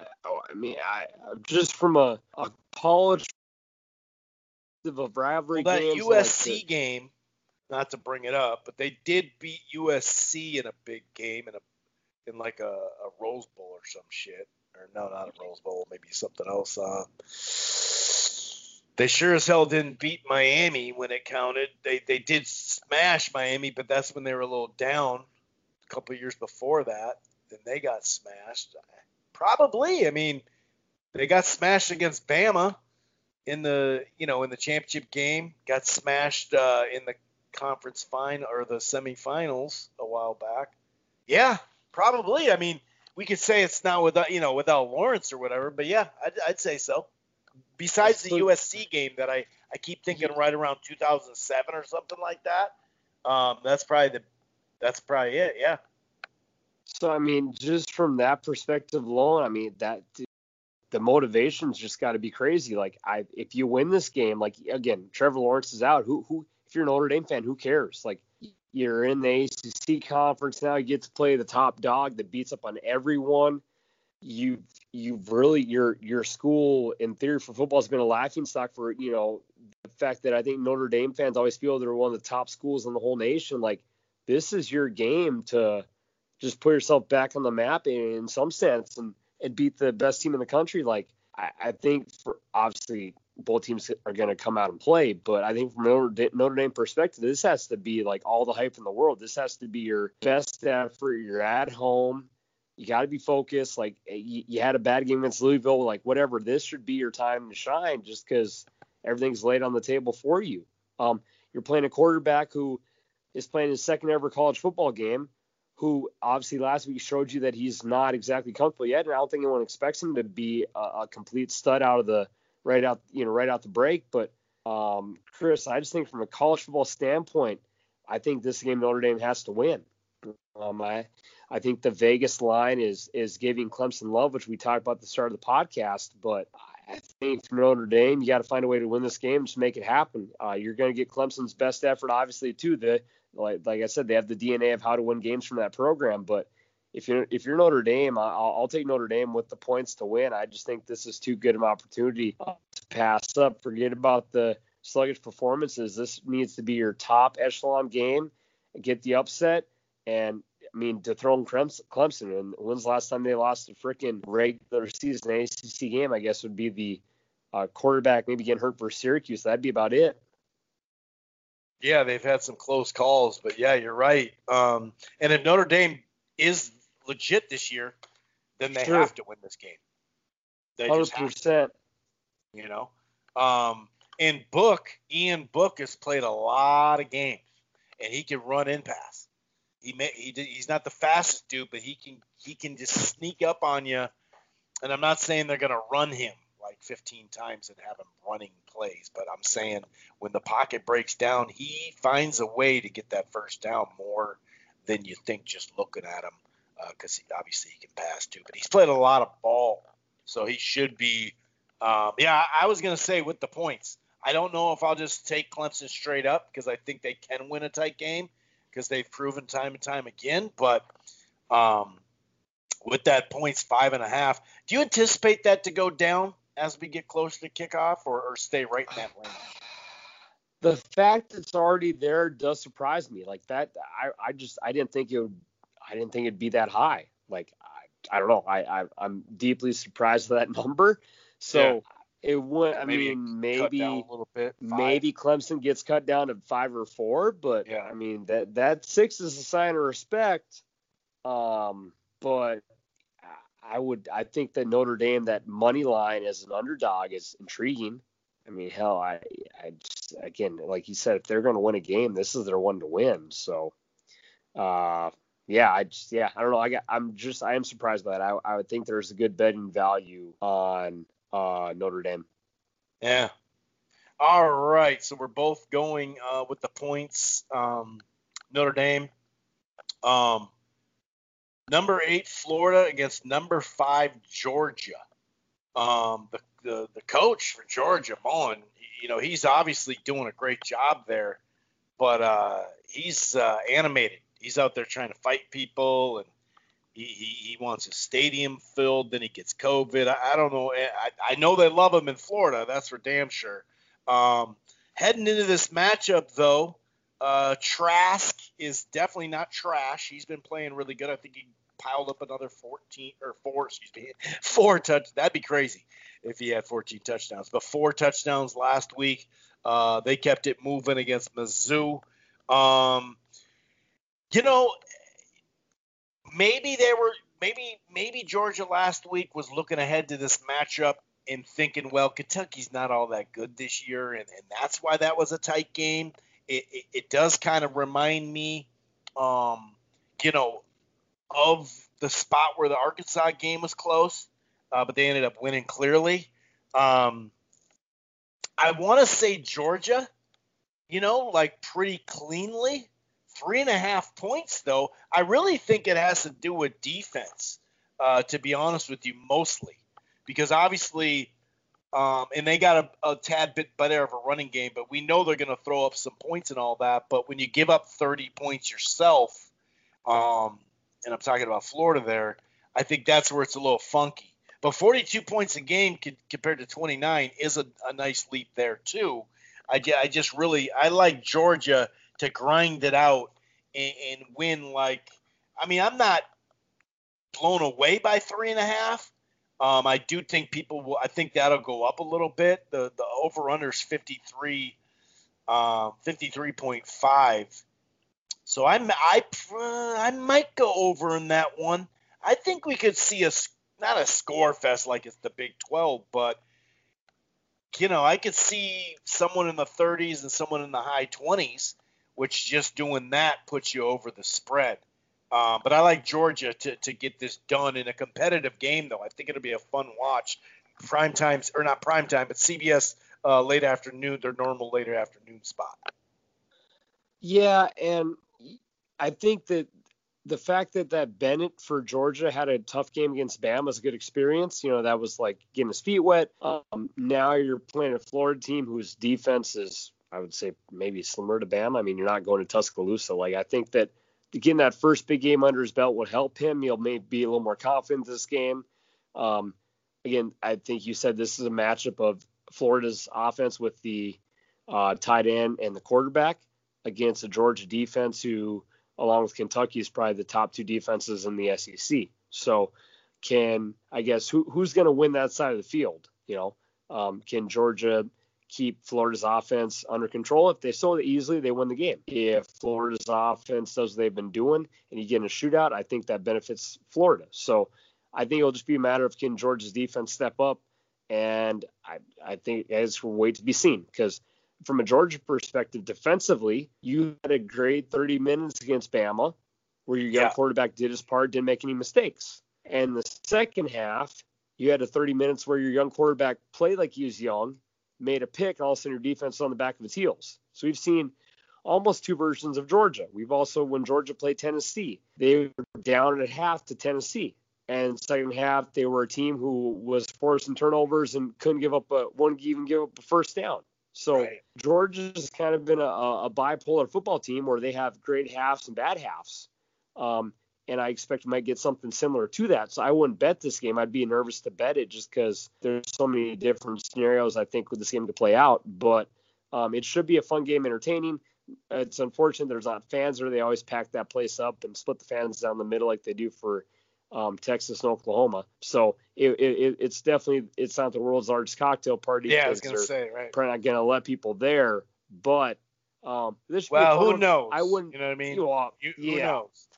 Just from a college of rivalry that games, USC game, not to bring it up, but they did beat USC in a big game in a Rose Bowl or some shit. Or no, not a Rose Bowl, maybe something else. They sure as hell didn't beat Miami when it counted. They did smash Miami, but that's when they were a little down a couple of years before that. Then they got smashed. Probably. They got smashed against Bama in the championship game. Got smashed in the conference final or the semifinals a while back. Yeah, probably. We could say it's not without Lawrence or whatever, but yeah, I'd say so. Besides the USC game that I keep thinking right around 2007 or something like that. That's probably it. Yeah. So just from that perspective alone, that the motivation's just got to be crazy. If you win this game, again, Trevor Lawrence is out. Who if you're a Notre Dame fan, who cares? You're in the ACC conference now. You get to play the top dog that beats up on everyone. You've really your school in theory for football has been a laughingstock for the fact that I think Notre Dame fans always feel they're one of the top schools in the whole nation. Like, this is your game to just put yourself back on the map in some sense and beat the best team in the country. Like, I think for obviously both teams are going to come out and play, but I think from Notre Dame perspective, this has to be like all the hype in the world. This has to be your best effort. You're at home. You got to be focused. Like, you had a bad game against Louisville, like whatever. This should be your time to shine just because everything's laid on the table for you. You're playing a quarterback who is playing his second ever college football game, who obviously last week showed you that he's not exactly comfortable yet, and I don't think anyone expects him to be a complete stud right out the break. But Chris, I just think from a college football standpoint, I think this game Notre Dame has to win. I think the Vegas line is giving Clemson love, which we talked about at the start of the podcast. But I think for Notre Dame, you got to find a way to win this game, just make it happen. You're going to get Clemson's best effort, obviously, too. Like I said, they have the DNA of how to win games from that program. But if you're Notre Dame, I'll take Notre Dame with the points to win. I just think this is too good of an opportunity to pass up. Forget about the sluggish performances. This needs to be your top echelon game. Get the upset. And, I mean, dethrone Clemson. And when's the last time they lost a freaking regular season ACC game, I guess, would be the quarterback maybe getting hurt for Syracuse. That'd be about it. Yeah, they've had some close calls, but yeah, you're right. And if Notre Dame is legit this year, then they have to win this game. They 100%. just have to, you know. And Ian Book has played a lot of games, and he can run and pass. He's not the fastest dude, but he can just sneak up on you. And I'm not saying they're going to run him like 15 times and have him running plays, but I'm saying when the pocket breaks down, he finds a way to get that first down more than you think just looking at him, because obviously he can pass too. But he's played a lot of ball, so he should be. I was going to say with the points, I don't know if I'll just take Clemson straight up because I think they can win a tight game because they've proven time and time again. But with that points 5.5, do you anticipate that to go down as we get closer to kickoff, or stay right in that range? The fact it's already there does surprise me. Like that, I didn't think it'd be that high. Like I don't know. I'm deeply surprised by that number. So it would. I mean, maybe a little bit. Maybe Clemson gets cut down to 5 or 4, but I mean that 6 is a sign of respect. But I think that Notre Dame, that money line as an underdog, is intriguing. I mean, hell, I just, again, like you said, if they're going to win a game, this is their one to win. So, I don't know. I am surprised by that. I would think there's a good betting value on Notre Dame. Yeah. All right. So we're both going with the points. Notre Dame. Number 8 Florida against number 5 Georgia. The coach for Georgia, Bowen, he's obviously doing a great job there, but he's animated. He's out there trying to fight people, and he wants his stadium filled. Then he gets COVID. I don't know. I know they love him in Florida. That's for damn sure. Heading into this matchup, though, Trask is definitely not trash. He's been playing really good. I think he piled up another 4 touchdowns. That'd be crazy if he had 14 touchdowns. But 4 touchdowns last week. They kept it moving against Mizzou. Maybe Georgia last week was looking ahead to this matchup and thinking, well, Kentucky's not all that good this year, and that's why that was a tight game. It does kind of remind me, of the spot where the Arkansas game was close, but they ended up winning clearly. I want to say Georgia, pretty cleanly. 3.5 points, though. I really think it has to do with defense, to be honest with you, mostly. Because obviously, and they got a tad bit better of a running game, but we know they're going to throw up some points and all that. But when you give up 30 points yourself, and I'm talking about Florida there, I think that's where it's a little funky. But 42 points a game compared to 29 is a nice leap there too. I just really I like Georgia to grind it out and win. Like, I mean, I'm not blown away by 3.5. I do think people will. I think that'll go up a little bit. The over under is 53.5. So I might go over in that one. I think we could see not a score fest like it's the Big 12, but I could see someone in the 30s and someone in the high 20s, which just doing that puts you over the spread. But I like Georgia to get this done in a competitive game, though. I think it'll be a fun watch. Prime times, or not prime time, but CBS late afternoon, their normal later afternoon spot. Yeah, and I think that the fact that Bennett for Georgia had a tough game against Bama is a good experience. That was like getting his feet wet. Now you're playing a Florida team whose defense is, I would say, maybe similar to Bama. I mean, you're not going to Tuscaloosa. Like, I think that getting that first big game under his belt would help him. He'll maybe be a little more confident this game. Again, I think you said this is a matchup of Florida's offense with the tight end and the quarterback against a Georgia defense who, along with Kentucky, is probably the top two defenses in the SEC. So who's going to win that side of the field? Can Georgia keep Florida's offense under control? If they solve it easily, they win the game. If Florida's offense does what they've been doing and you get in a shootout, I think that benefits Florida. So I think it'll just be a matter of can Georgia's defense step up, and I think it's wait to be seen, because from a Georgia perspective, defensively, you had a great 30 minutes against Bama where your young quarterback did his part, didn't make any mistakes. And the second half, you had a 30 minutes where your young quarterback played like he was young, made a pick, and all of a sudden your defense is on the back of its heels. So we've seen almost two versions of Georgia. We've also, when Georgia played Tennessee, they were down at half to Tennessee. And second half, they were a team who was forcing turnovers and couldn't give up a first down. So Georgia's kind of been a bipolar football team where they have great halves and bad halves. And I expect we might get something similar to that. So I wouldn't bet this game. I'd be nervous to bet it just because there's so many different scenarios I think with this game to play out. But it should be a fun game, entertaining. It's unfortunate there's not fans there. They always pack that place up and split the fans down the middle like they do for Texas and Oklahoma. So it's definitely, it's not the world's largest cocktail party. Yeah, I was going to say, right. Probably not going to let people there, but this. Well, who knows? I wouldn't. You know what I mean? Who knows?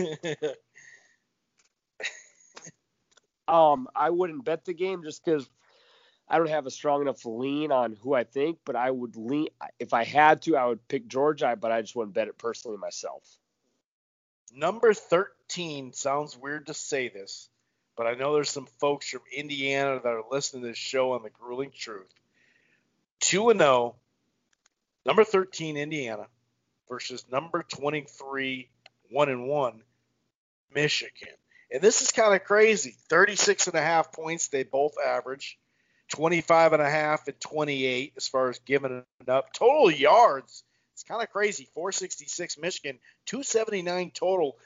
I wouldn't bet the game just because I don't have a strong enough lean on who I think, but I would lean, if I had to, I would pick Georgia, but I just wouldn't bet it personally myself. Number 13, sounds weird to say this, but I know there's some folks from Indiana that are listening to this show on the Grueling Truth. 2-0, number 13 Indiana versus number 23 1-1 Michigan. And this is kind of crazy. 36.5 points they both average, 25.5 and 28 as far as giving it up. Total yards, it's kind of crazy. 466 Michigan, 279 total.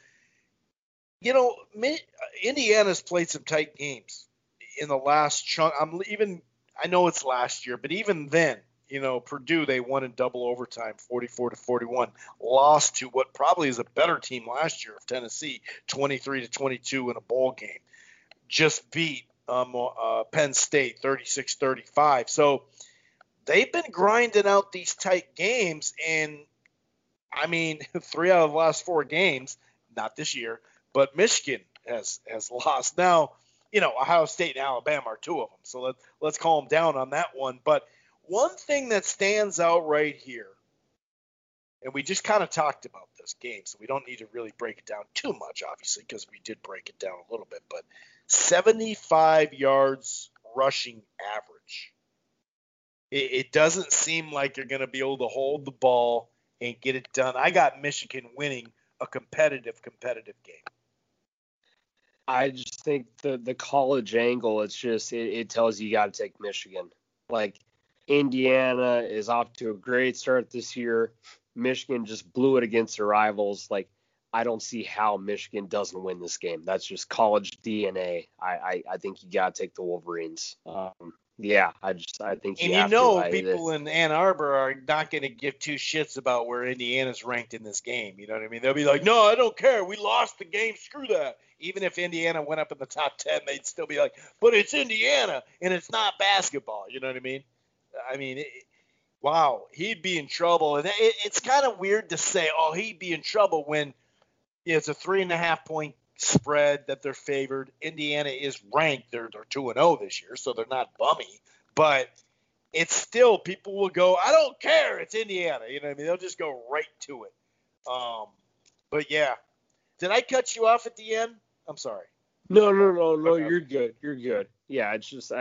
Indiana's played some tight games in the last chunk. I know it's last year, but even then, Purdue, they won in double overtime, 44-41. Lost to what probably is a better team last year of Tennessee, 23-22 in a bowl game. Just beat Penn State, 36-35. So they've been grinding out these tight games, and 3 out of the last 4 games, not this year, but Michigan has lost. Now, Ohio State and Alabama are 2 of them, so let's calm down on that one. But one thing that stands out right here, and we just kind of talked about this game, so we don't need to really break it down too much, obviously, because we did break it down a little bit, but 75 yards rushing average. It doesn't seem like you're going to be able to hold the ball and get it done. I got Michigan winning a competitive game. I just think the college angle, it's just, it tells you got to take Michigan. Like, Indiana is off to a great start this year. Michigan just blew it against their rivals. Like, I don't see how Michigan doesn't win this game. That's just college DNA. I think you got to take the Wolverines. Yeah, I think And you have to. people in Ann Arbor are not going to give two shits about where Indiana's ranked in this game. You know what I mean? They'll be like, no, I don't care. We lost the game. Screw that. Even if Indiana went up in the top 10, they'd still be like, but it's Indiana and it's not basketball. You know what I mean? I mean, wow, he'd be in trouble. And it's kind of weird to say, oh, he'd be in trouble when it's a 3.5-point spread that they're favored. Indiana is ranked. They're 2-0 this year, so they're not bummy. But it's still, people will go, I don't care, it's Indiana. You know what I mean? They'll just go right to it. But yeah. Did I cut you off at the end? I'm sorry. No, you're good. You're good. Yeah,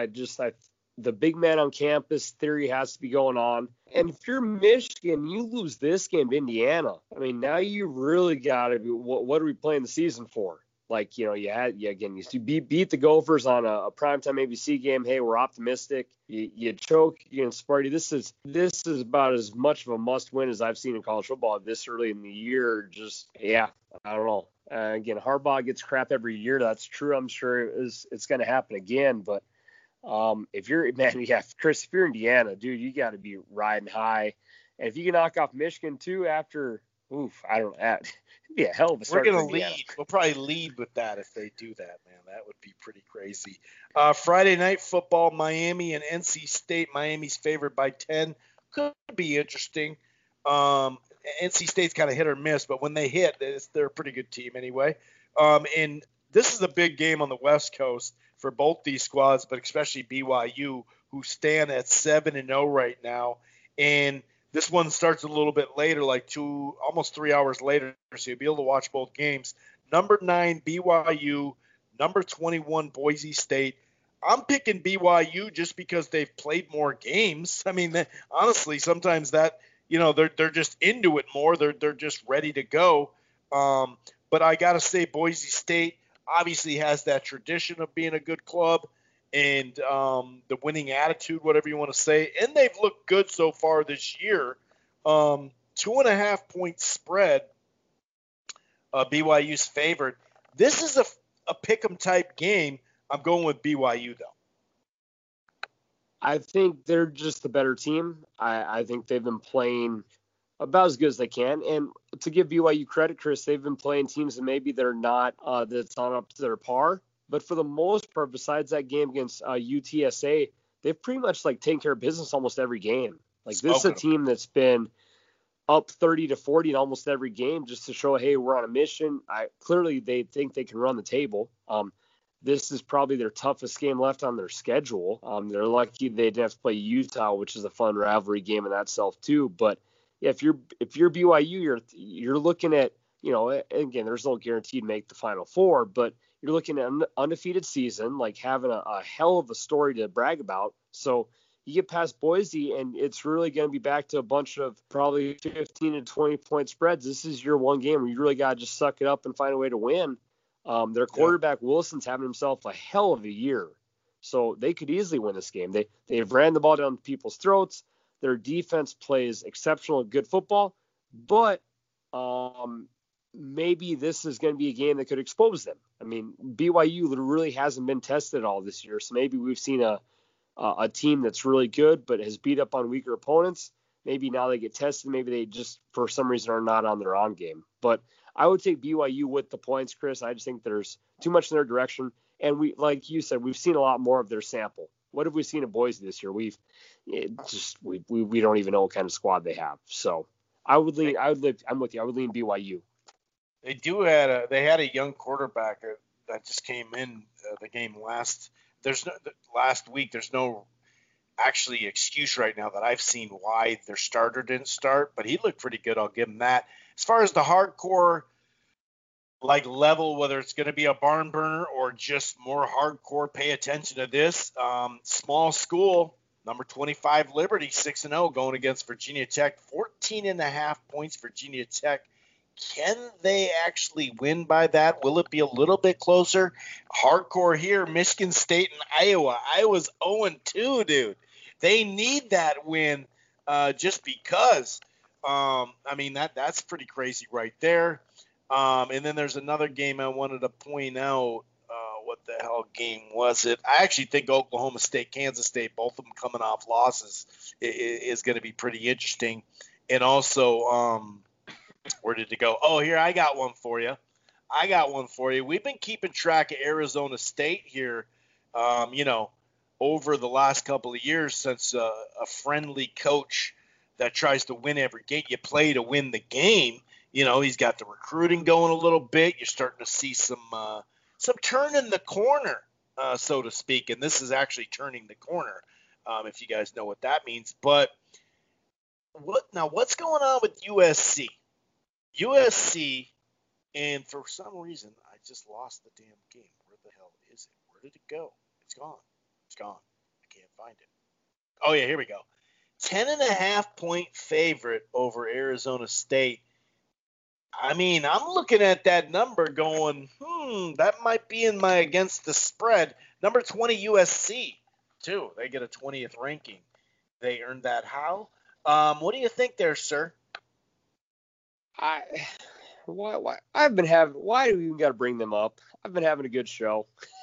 the big man on campus theory has to be going on. And if you're Michigan, you lose this game to Indiana. I mean, now you really got to be, what are we playing the season for? Like, you beat the Gophers on a primetime ABC game. Hey, we're optimistic. You choke against Sparty. This is about as much of a must win as I've seen in college football this early in the year. I don't know. Again, Harbaugh gets crap every year. That's true. I'm sure it's going to happen again. But if you're Chris, if you're Indiana, dude, you got to be riding high. And if you can knock off Michigan too after, I don't know. It'd be a hell of a start. We're going to lead. We'll probably lead with that if they do that, man. That would be pretty crazy. Friday night football, Miami and NC State. Miami's favored by 10. Could be interesting. NC State's kind of hit or miss, but when they hit, they're a pretty good team anyway. And this is a big game on the West Coast for both these squads, but especially BYU, who stand at 7-0 right now. And this one starts a little bit later, like almost 3 hours later, so you'll be able to watch both games. Number 9, BYU. Number 21, Boise State. I'm picking BYU just because they've played more games. I mean, honestly, sometimes that, they're just into it more. They're just ready to go. But I got to say, Boise State obviously has that tradition of being a good club and the winning attitude, whatever you want to say. And they've looked good so far this year. 2.5-point spread. BYU's favored. This is a pick'em type game. I'm going with BYU, though. I think they're just the better team. I think they've been playing about as good as they can. And to give BYU credit, Chris, they've been playing teams that maybe they're not that's not up to their par. But for the most part, besides that game against UTSA, they've pretty much taken care of business almost every game. This is a team that's been up 30-40 in almost every game just to show, hey, we're on a mission. Clearly they think they can run the table. This is probably their toughest game left on their schedule. They're lucky they didn't have to play Utah, which is a fun rivalry game in that self too. But yeah, if you're BYU, you're looking at, again, there's no guarantee to make the Final Four, but you're looking at an undefeated season, having a hell of a story to brag about. So you get past Boise, and it's really going to be back to a bunch of probably 15 to 20 point spreads. This is your one game where you really got to just suck it up and find a way to win. Their quarterback Wilson's having himself a hell of a year, so they could easily win this game. They've ran the ball down people's throats. Their defense plays exceptional, good football, but maybe this is going to be a game that could expose them. I mean, BYU really hasn't been tested all this year, so maybe we've seen a team that's really good but has beat up on weaker opponents. Maybe now they get tested. Maybe they just, for some reason, are not on their on game. But I would take BYU with the points, Chris. I just think there's too much in their direction. And we, like you said, we've seen a lot more of their sample. What have we seen in Boise this year? We don't even know what kind of squad they have. So I'm with you. I would lean BYU. They had a young quarterback that just came in the game last week. There's no actually excuse right now that I've seen why their starter didn't start, but he looked pretty good. I'll give him that. As far as the hardcore level, whether it's going to be a barn burner or just more hardcore, pay attention to this. Small school, number 25 Liberty, 6-0 going against Virginia Tech. 14.5 points Virginia Tech. Can they actually win by that? Will it be a little bit closer? Hardcore here, Michigan State and Iowa. Iowa's 0-2, dude. They need that win just because. That's pretty crazy right there. And then there's another game I wanted to point out. what the hell game was it? I actually think Oklahoma State, Kansas State, both of them coming off losses, is going to be pretty interesting. And also, where did it go? Oh, here, I got one for you. We've been keeping track of Arizona State here, over the last couple of years since a friendly coach that tries to win every game. You play to win the game. He's got the recruiting going a little bit. You're starting to see some turn in the corner, so to speak. And this is actually turning the corner, if you guys know what that means. But what's going on with USC? USC, and for some reason, I just lost the damn game. Where the hell is it? Where did it go? It's gone. I can't find it. Oh, yeah, here we go. 10.5-point favorite over Arizona State. I mean, I'm looking at that number going, that might be in my against the spread. Number 20 USC, too. They get a 20th ranking. They earned that how? What do you think there, sir? Why do we even got to bring them up? I've been having a good show.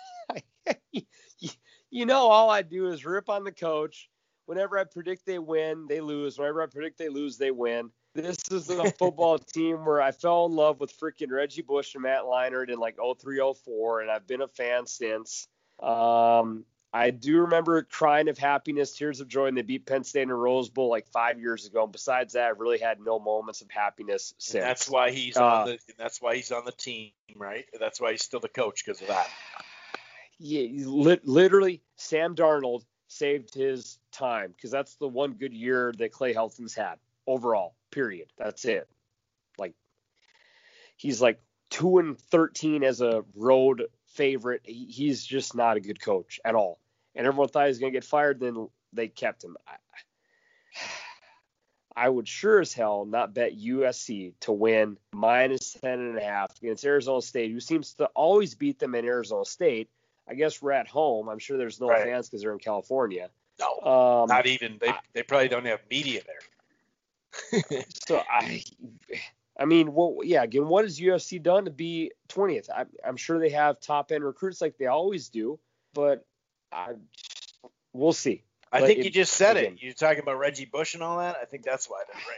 All I do is rip on the coach. Whenever I predict they win, they lose. Whenever I predict they lose, they win. This is a football team where I fell in love with freaking Reggie Bush and Matt Leinart in like 03-04, and I've been a fan since. I do remember crying of happiness, tears of joy, when they beat Penn State in a Rose Bowl like 5 years ago. And besides that, I've really had no moments of happiness since. And that's why he's on the team, right? That's why he's still the coach, because of that. Yeah, literally, Sam Darnold saved his time, because that's the one good year that Clay Helton's had overall. Period. That's it. Like, he's like 2-13 as a road favorite. He's just not a good coach at all. And everyone thought he was going to get fired. Then they kept him. I would sure as hell not bet USC to win -10.5 against Arizona State, who seems to always beat them in Arizona State. I guess we're at home. I'm sure there's no fans because they're in California. No, not even. They probably don't have media there. So again, what has UFC done to be 20th? I'm sure they have top end recruits like they always do, but we'll see. I think you just said it. You're talking about Reggie Bush and all that. I think that's why they're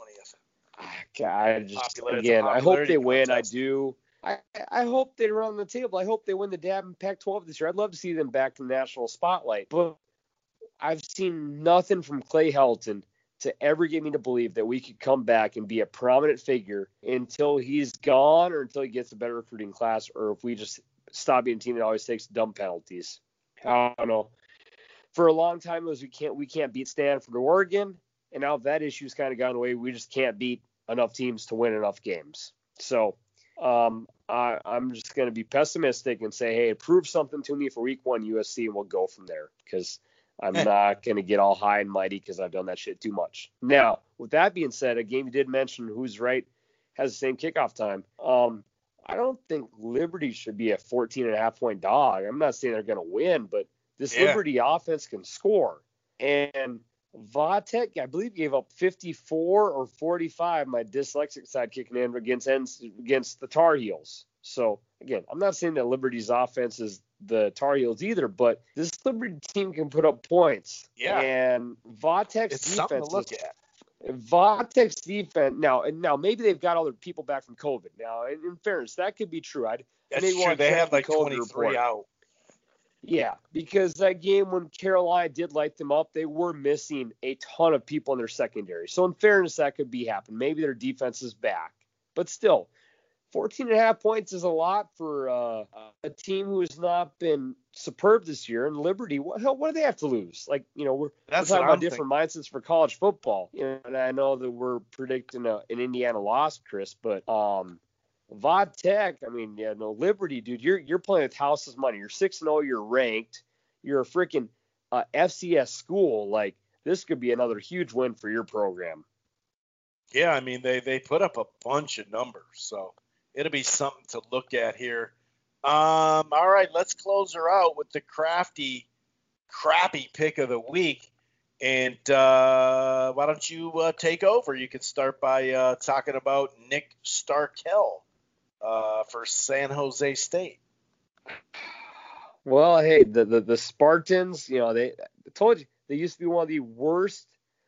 ranked 20th. I hope they win. Contest. I do. I hope they run the table. I hope they win the DAB and Pac-12 this year. I'd love to see them back in the national spotlight. But I've seen nothing from Clay Helton to ever get me to believe that we could come back and be a prominent figure until he's gone or until he gets a better recruiting class, or if we just stop being a team that always takes dumb penalties. I don't know. For a long time, it was we can't beat Stanford or Oregon, and now that issue's kind of gone away. We just can't beat enough teams to win enough games. So I'm just going to be pessimistic and say, hey, prove something to me for week 1 USC, and we'll go from there, because I'm not going to get all high and mighty because I've done that shit too much. Now, with that being said, a game you did mention, who's right, has the same kickoff time. I don't think Liberty should be a 14.5-point dog. I'm not saying they're going to win, but this Liberty offense can score. And Vatek, I believe, gave up 54 or 45, my dyslexic side kicking in against the Tar Heels. So, again, I'm not saying that Liberty's offense is the Tar Heels either, but this Liberty team can put up points. Yeah. And Vatek's defense. Something to look at. Vatek's defense now maybe they've got all their people back from COVID. Now, in fairness, that could be true. That's true. They had like 23 out. Yeah, because that game when Carolina did light them up, they were missing a ton of people in their secondary. So in fairness, that could be happening. Maybe their defense is back, but still, 14.5 points is a lot for a team who has not been superb this year. And Liberty, what do they have to lose? Like, we're talking about different mindsets for college football. And I know that we're predicting an Indiana loss, Chris, but Vatek, Liberty, dude, you're playing with house's money. You're 6-0, you're ranked. You're a freaking FCS school. Like, this could be another huge win for your program. Yeah, they put up a bunch of numbers, so it'll be something to look at here. All right, let's close her out with the crappy pick of the week. And why don't you take over? You can start by talking about Nick Starkel for San Jose State. Well, hey, the Spartans, I told you they used to be one of the worst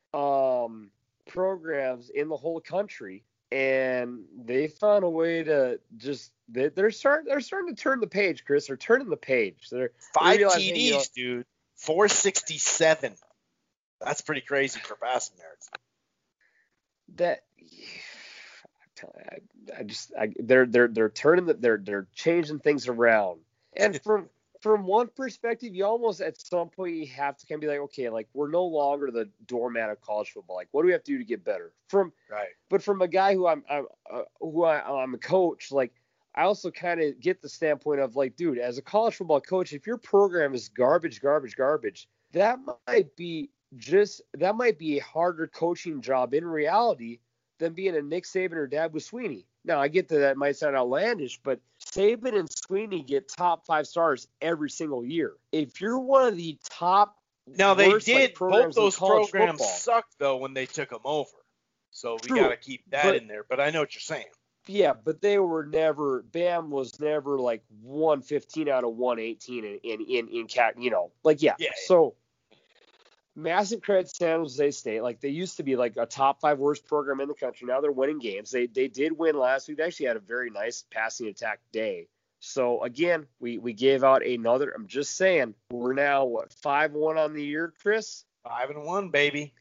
programs in the whole country, and they found a way to just they're starting to turn the page, Chris. They're turning the page. They're 5 realizing, TDs, dude. 467. That's pretty crazy for passing yards. That they're turning they're changing things around. And from one perspective, you almost at some point you have to kind of be like, okay, like we're no longer the doormat of college football. Like, what do we have to do to get better? But from a guy who I'm a coach, like I also kind of get the standpoint of like, dude, as a college football coach, if your program is garbage, that might be a harder coaching job in reality than being a Nick Saban or Dabo Swinney. Now, I get that might sound outlandish, but Saban and Swinney get top 5 stars every single year. If you're one of the top now they worst, did both those programs football, sucked though when they took them over, so we got to keep that in there. But I know what you're saying. Yeah, but they were never. Bam was never like 115 out of 118 in cat. Yeah. So massive credit to San Jose State. Like they used to be like a top 5 worst program in the country. Now they're winning games. They did win last week. They actually had a very nice passing attack day. So again, we gave out another. I'm just saying, we're now 5-1 on the year, Chris. 5-1, baby.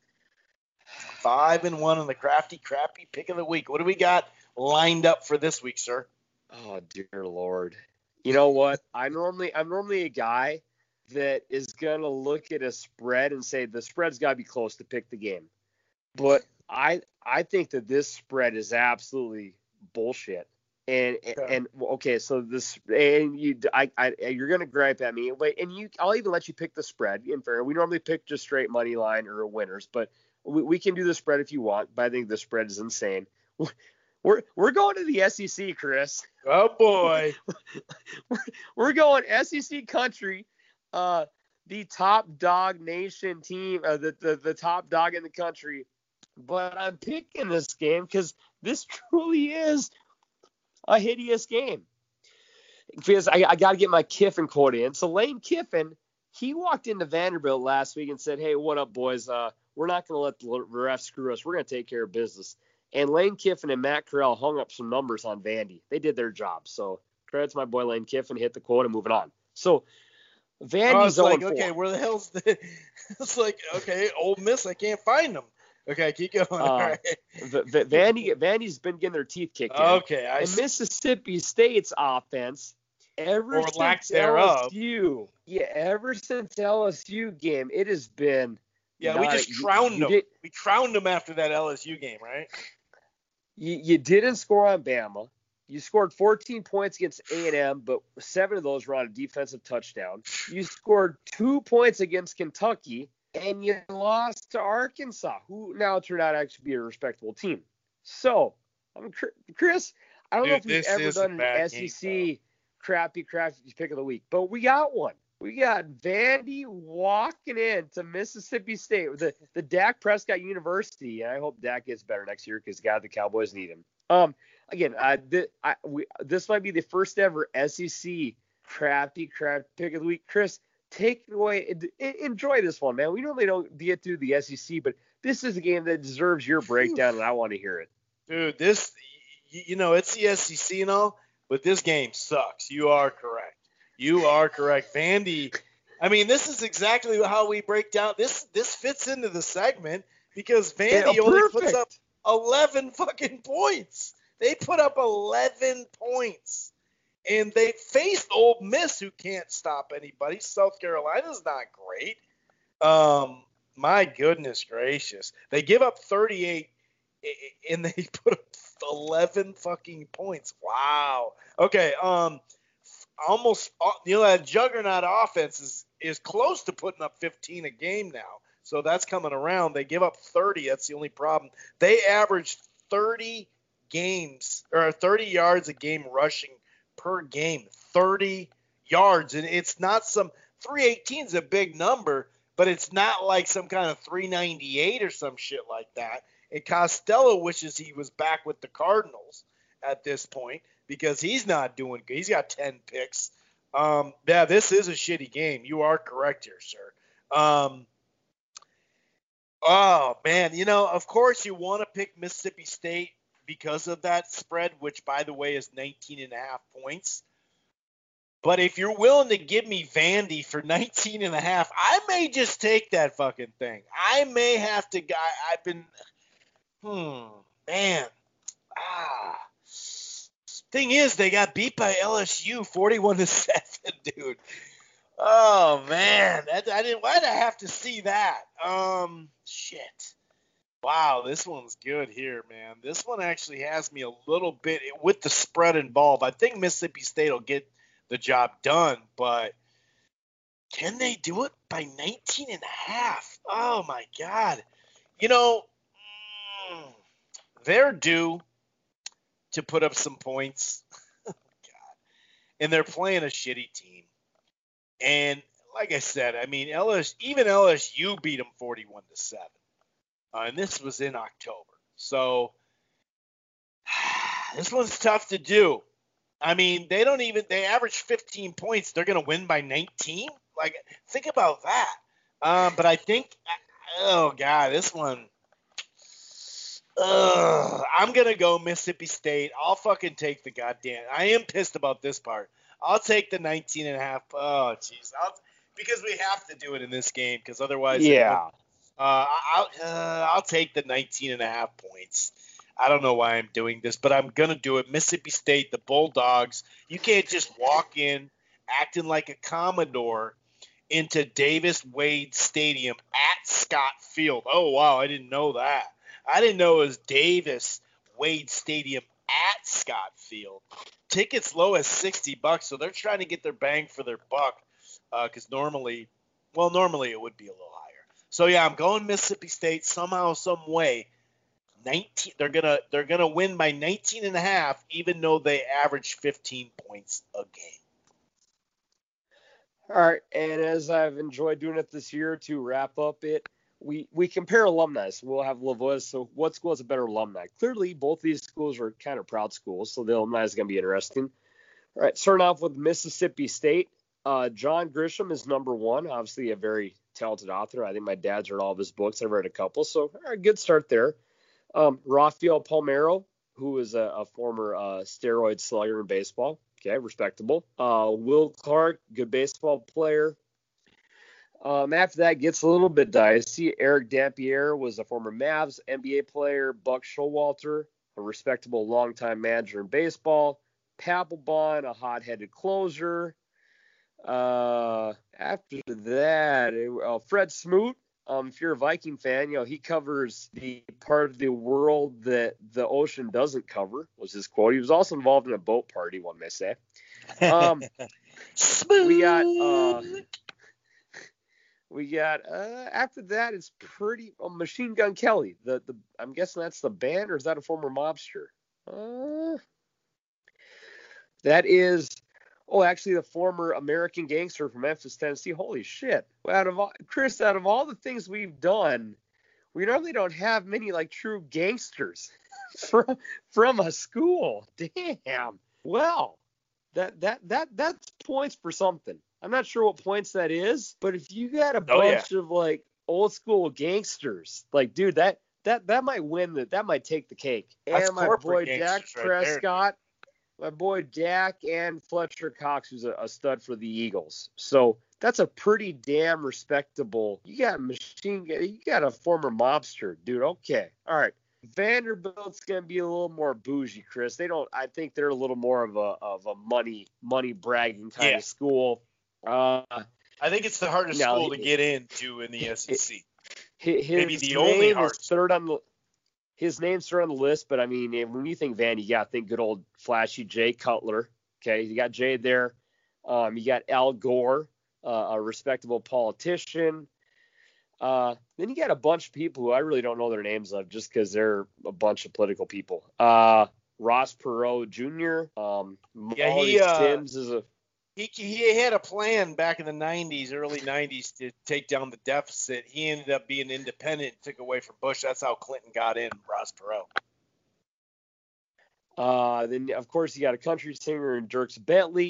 5-1 on the crafty, crappy pick of the week. What do we got lined up for this week, sir? Oh dear Lord. You know what? I'm normally a guy that is gonna look at a spread and say the spread's got to be close to pick the game, but I think that this spread is absolutely bullshit. And okay, so this and you're gonna gripe at me, but I'll even let you pick the spread. In fair, we normally pick just straight money line or winners, but we can do the spread if you want. But I think the spread is insane. We're going to the SEC, Chris. Oh boy, we're going SEC country. The top dog nation team, the top dog in the country. But I'm picking this game because this truly is a hideous game. Because I got to get my Kiffin quote in. So Lane Kiffin, he walked into Vanderbilt last week and said, "Hey, what up, boys? We're not going to let the refs screw us. We're going to take care of business." And Lane Kiffin and Matt Corral hung up some numbers on Vandy. They did their job. So credit to my boy Lane Kiffin, hit the quote and moving on. So Vandy's like, okay, where the hell's the? It's like, okay, Ole Miss, I can't find them. Okay, keep going. All right. Vandy's been getting their teeth kicked in. Okay, and Mississippi State's offense, ever since LSU game, it has been. Yeah, we just trouned them. We trouned them after that LSU game, right? You didn't score on Bama. You scored 14 points against A&M, but 7 of those were on a defensive touchdown. You scored 2 points against Kentucky, and you lost to Arkansas, who now turned out to actually be a respectable team. So, Chris, I don't know if we've ever done an SEC crappy pick of the week, but we got one. We got Vandy walking into Mississippi State with the Dak Prescott University, and I hope Dak gets better next year because God, the Cowboys need him. Again, this might be the first ever SEC crafty pick of the week. Chris, take it away. Enjoy this one, man. We normally don't get to the SEC, but this is a game that deserves your breakdown, and I want to hear it. Dude, this, it's the SEC and all, but this game sucks. You are correct. Vandy, I mean, this is exactly how we break down. This fits into the segment because Vandy only puts up 11 fucking points. They put up 11 points. And they faced Ole Miss, who can't stop anybody. South Carolina's not great. My goodness gracious. They give up 38, and they put up 11 fucking points. Wow. Okay, almost, that juggernaut offense is close to putting up 15 a game now. So that's coming around. They give up 30. That's the only problem. They averaged 30 yards a game rushing per game. 30 yards. And it's not 318 is a big number, but it's not like some kind of 398 or some shit like that. And Costello wishes he was back with the Cardinals at this point because he's not doing good. He's got 10 picks. Yeah, this is a shitty game. You are correct here, sir. Oh, man. Of course you want to pick Mississippi State because of that spread, which, by the way, is 19.5 points. But if you're willing to give me Vandy for 19.5, I may just take that fucking thing. I may have to. I've been. Man. Thing is, they got beat by LSU 41-7, dude. Oh man, I didn't. Why'd I have to see that? Shit. Wow, this one's good here, man. This one actually has me a little bit with the spread involved. I think Mississippi State will get the job done, but can they do it by 19.5? Oh my God. They're due to put up some points. God. And they're playing a shitty team. And like I said, I mean, even LSU beat them 41-7. And this was in October. So this one's tough to do. I mean, they average 15 points. They're going to win by 19? Like, think about that. But I think, oh, God, this one. I'm going to go Mississippi State. I'll fucking take the goddamn. I am pissed about this part. I'll take the 19.5. Oh, jeez. Because we have to do it in this game because otherwise. Yeah. I'll take the 19.5 points. I don't know why I'm doing this, but I'm going to do it. Mississippi State, the Bulldogs. You can't just walk in acting like a Commodore into Davis Wade Stadium at Scott Field. Oh, wow, I didn't know that. I didn't know it was Davis Wade Stadium at Scott Field. Tickets low as $60, so they're trying to get their bang for their buck because normally it would be a little higher. So yeah, I'm going Mississippi State somehow, some way. 19. They're gonna win by 19.5, even though they average 15 points a game. All right, and as I've enjoyed doing it this year to wrap up it, we compare alumni. So we'll have Lavoie. So what school has a better alumni? Clearly, both these schools are kind of proud schools, so the alumni is going to be interesting. All right, starting off with Mississippi State. John Grisham is number one. Obviously, a very talented author. I think my dad's read all of his books. I've read a couple, so all right, good start there. Rafael Palmeiro, who is a former steroid slugger in baseball. Okay, respectable. Will Clark, good baseball player. After that, gets a little bit dicey. Eric Dampier was a former Mavs NBA player. Buck Showalter, a respectable longtime manager in baseball. Papelbon, a hot-headed closer. After that, Fred Smoot. If you're a Viking fan, he covers the part of the world that the ocean doesn't cover, was his quote. He was also involved in a boat party, one may say. We got after that, it's pretty Machine Gun Kelly. I'm guessing that's the band, or is that a former mobster? That is, actually the former American gangster from Memphis, Tennessee. Holy shit! Out of all the things we've done, we normally don't have many like true gangsters from a school. Damn. Well, that's points for something. I'm not sure what points that is, but if you got a bunch of like old school gangsters, like dude, that might win. That might take the cake. That's and my boy Dak Prescott, my boy Dak, and Fletcher Cox, who's a stud for the Eagles. So that's a pretty damn respectable. You got you got a former mobster, dude. Okay, all right. Vanderbilt's gonna be a little more bougie, Chris. I think they're a little more of a money bragging kind of school. I think it's the hardest school to get into in the SEC. Maybe the only hard. His name's third on the list, but I mean, when you think Vandy, you got to think good old flashy Jay Cutler. Okay, you got Jay there. You got Al Gore, a respectable politician. Then you got a bunch of people who I really don't know their names of, just because they're a bunch of political people. Ross Perot Jr. Molly Sims is a. He had a plan back in the 90s, early 90s, to take down the deficit. He ended up being independent, took away from Bush. That's how Clinton got in, Ross Perot. Then, of course, you got a country singer in Dierks Bentley.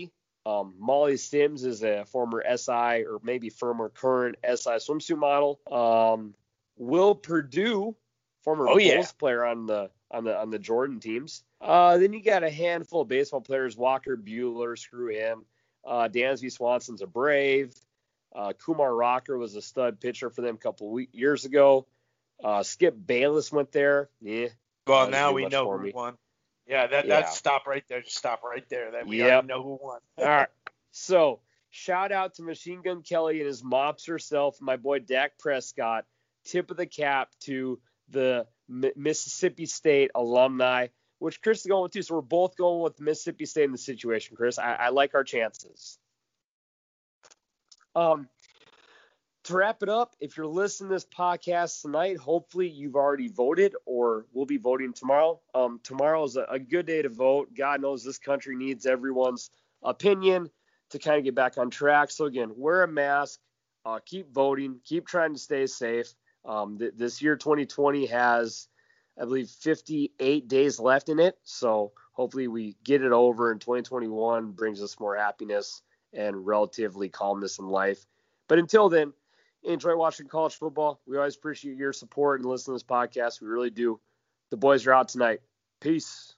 Molly Sims is a former SI or maybe former current SI swimsuit model. Will Purdue, former Bulls player on the Jordan teams. Then you got a handful of baseball players. Walker Buehler, screw him. Dansby Swanson's a Brave. Kumar Rocker was a stud pitcher for them a couple of years ago. Skip Bayless went there. Yeah. Well, now we know who won. Yeah, that's stop right there. Just stop right there. That we already know who won. All right. So shout out to Machine Gun Kelly and his mobster self, my boy Dak Prescott. Tip of the cap to the Mississippi State alumni, which Chris is going with too. So we're both going with Mississippi State in the situation, Chris. I like our chances. To wrap it up, if you're listening to this podcast tonight, hopefully you've already voted or will be voting tomorrow. Tomorrow is a good day to vote. God knows this country needs everyone's opinion to kind of get back on track. So again, wear a mask, keep voting, keep trying to stay safe. This year 2020 has, I believe, 58 days left in it. So hopefully we get it over and 2021 brings us more happiness and relatively calmness in life. But until then, enjoy watching college football. We always appreciate your support and listening to this podcast. We really do. The boys are out tonight. Peace.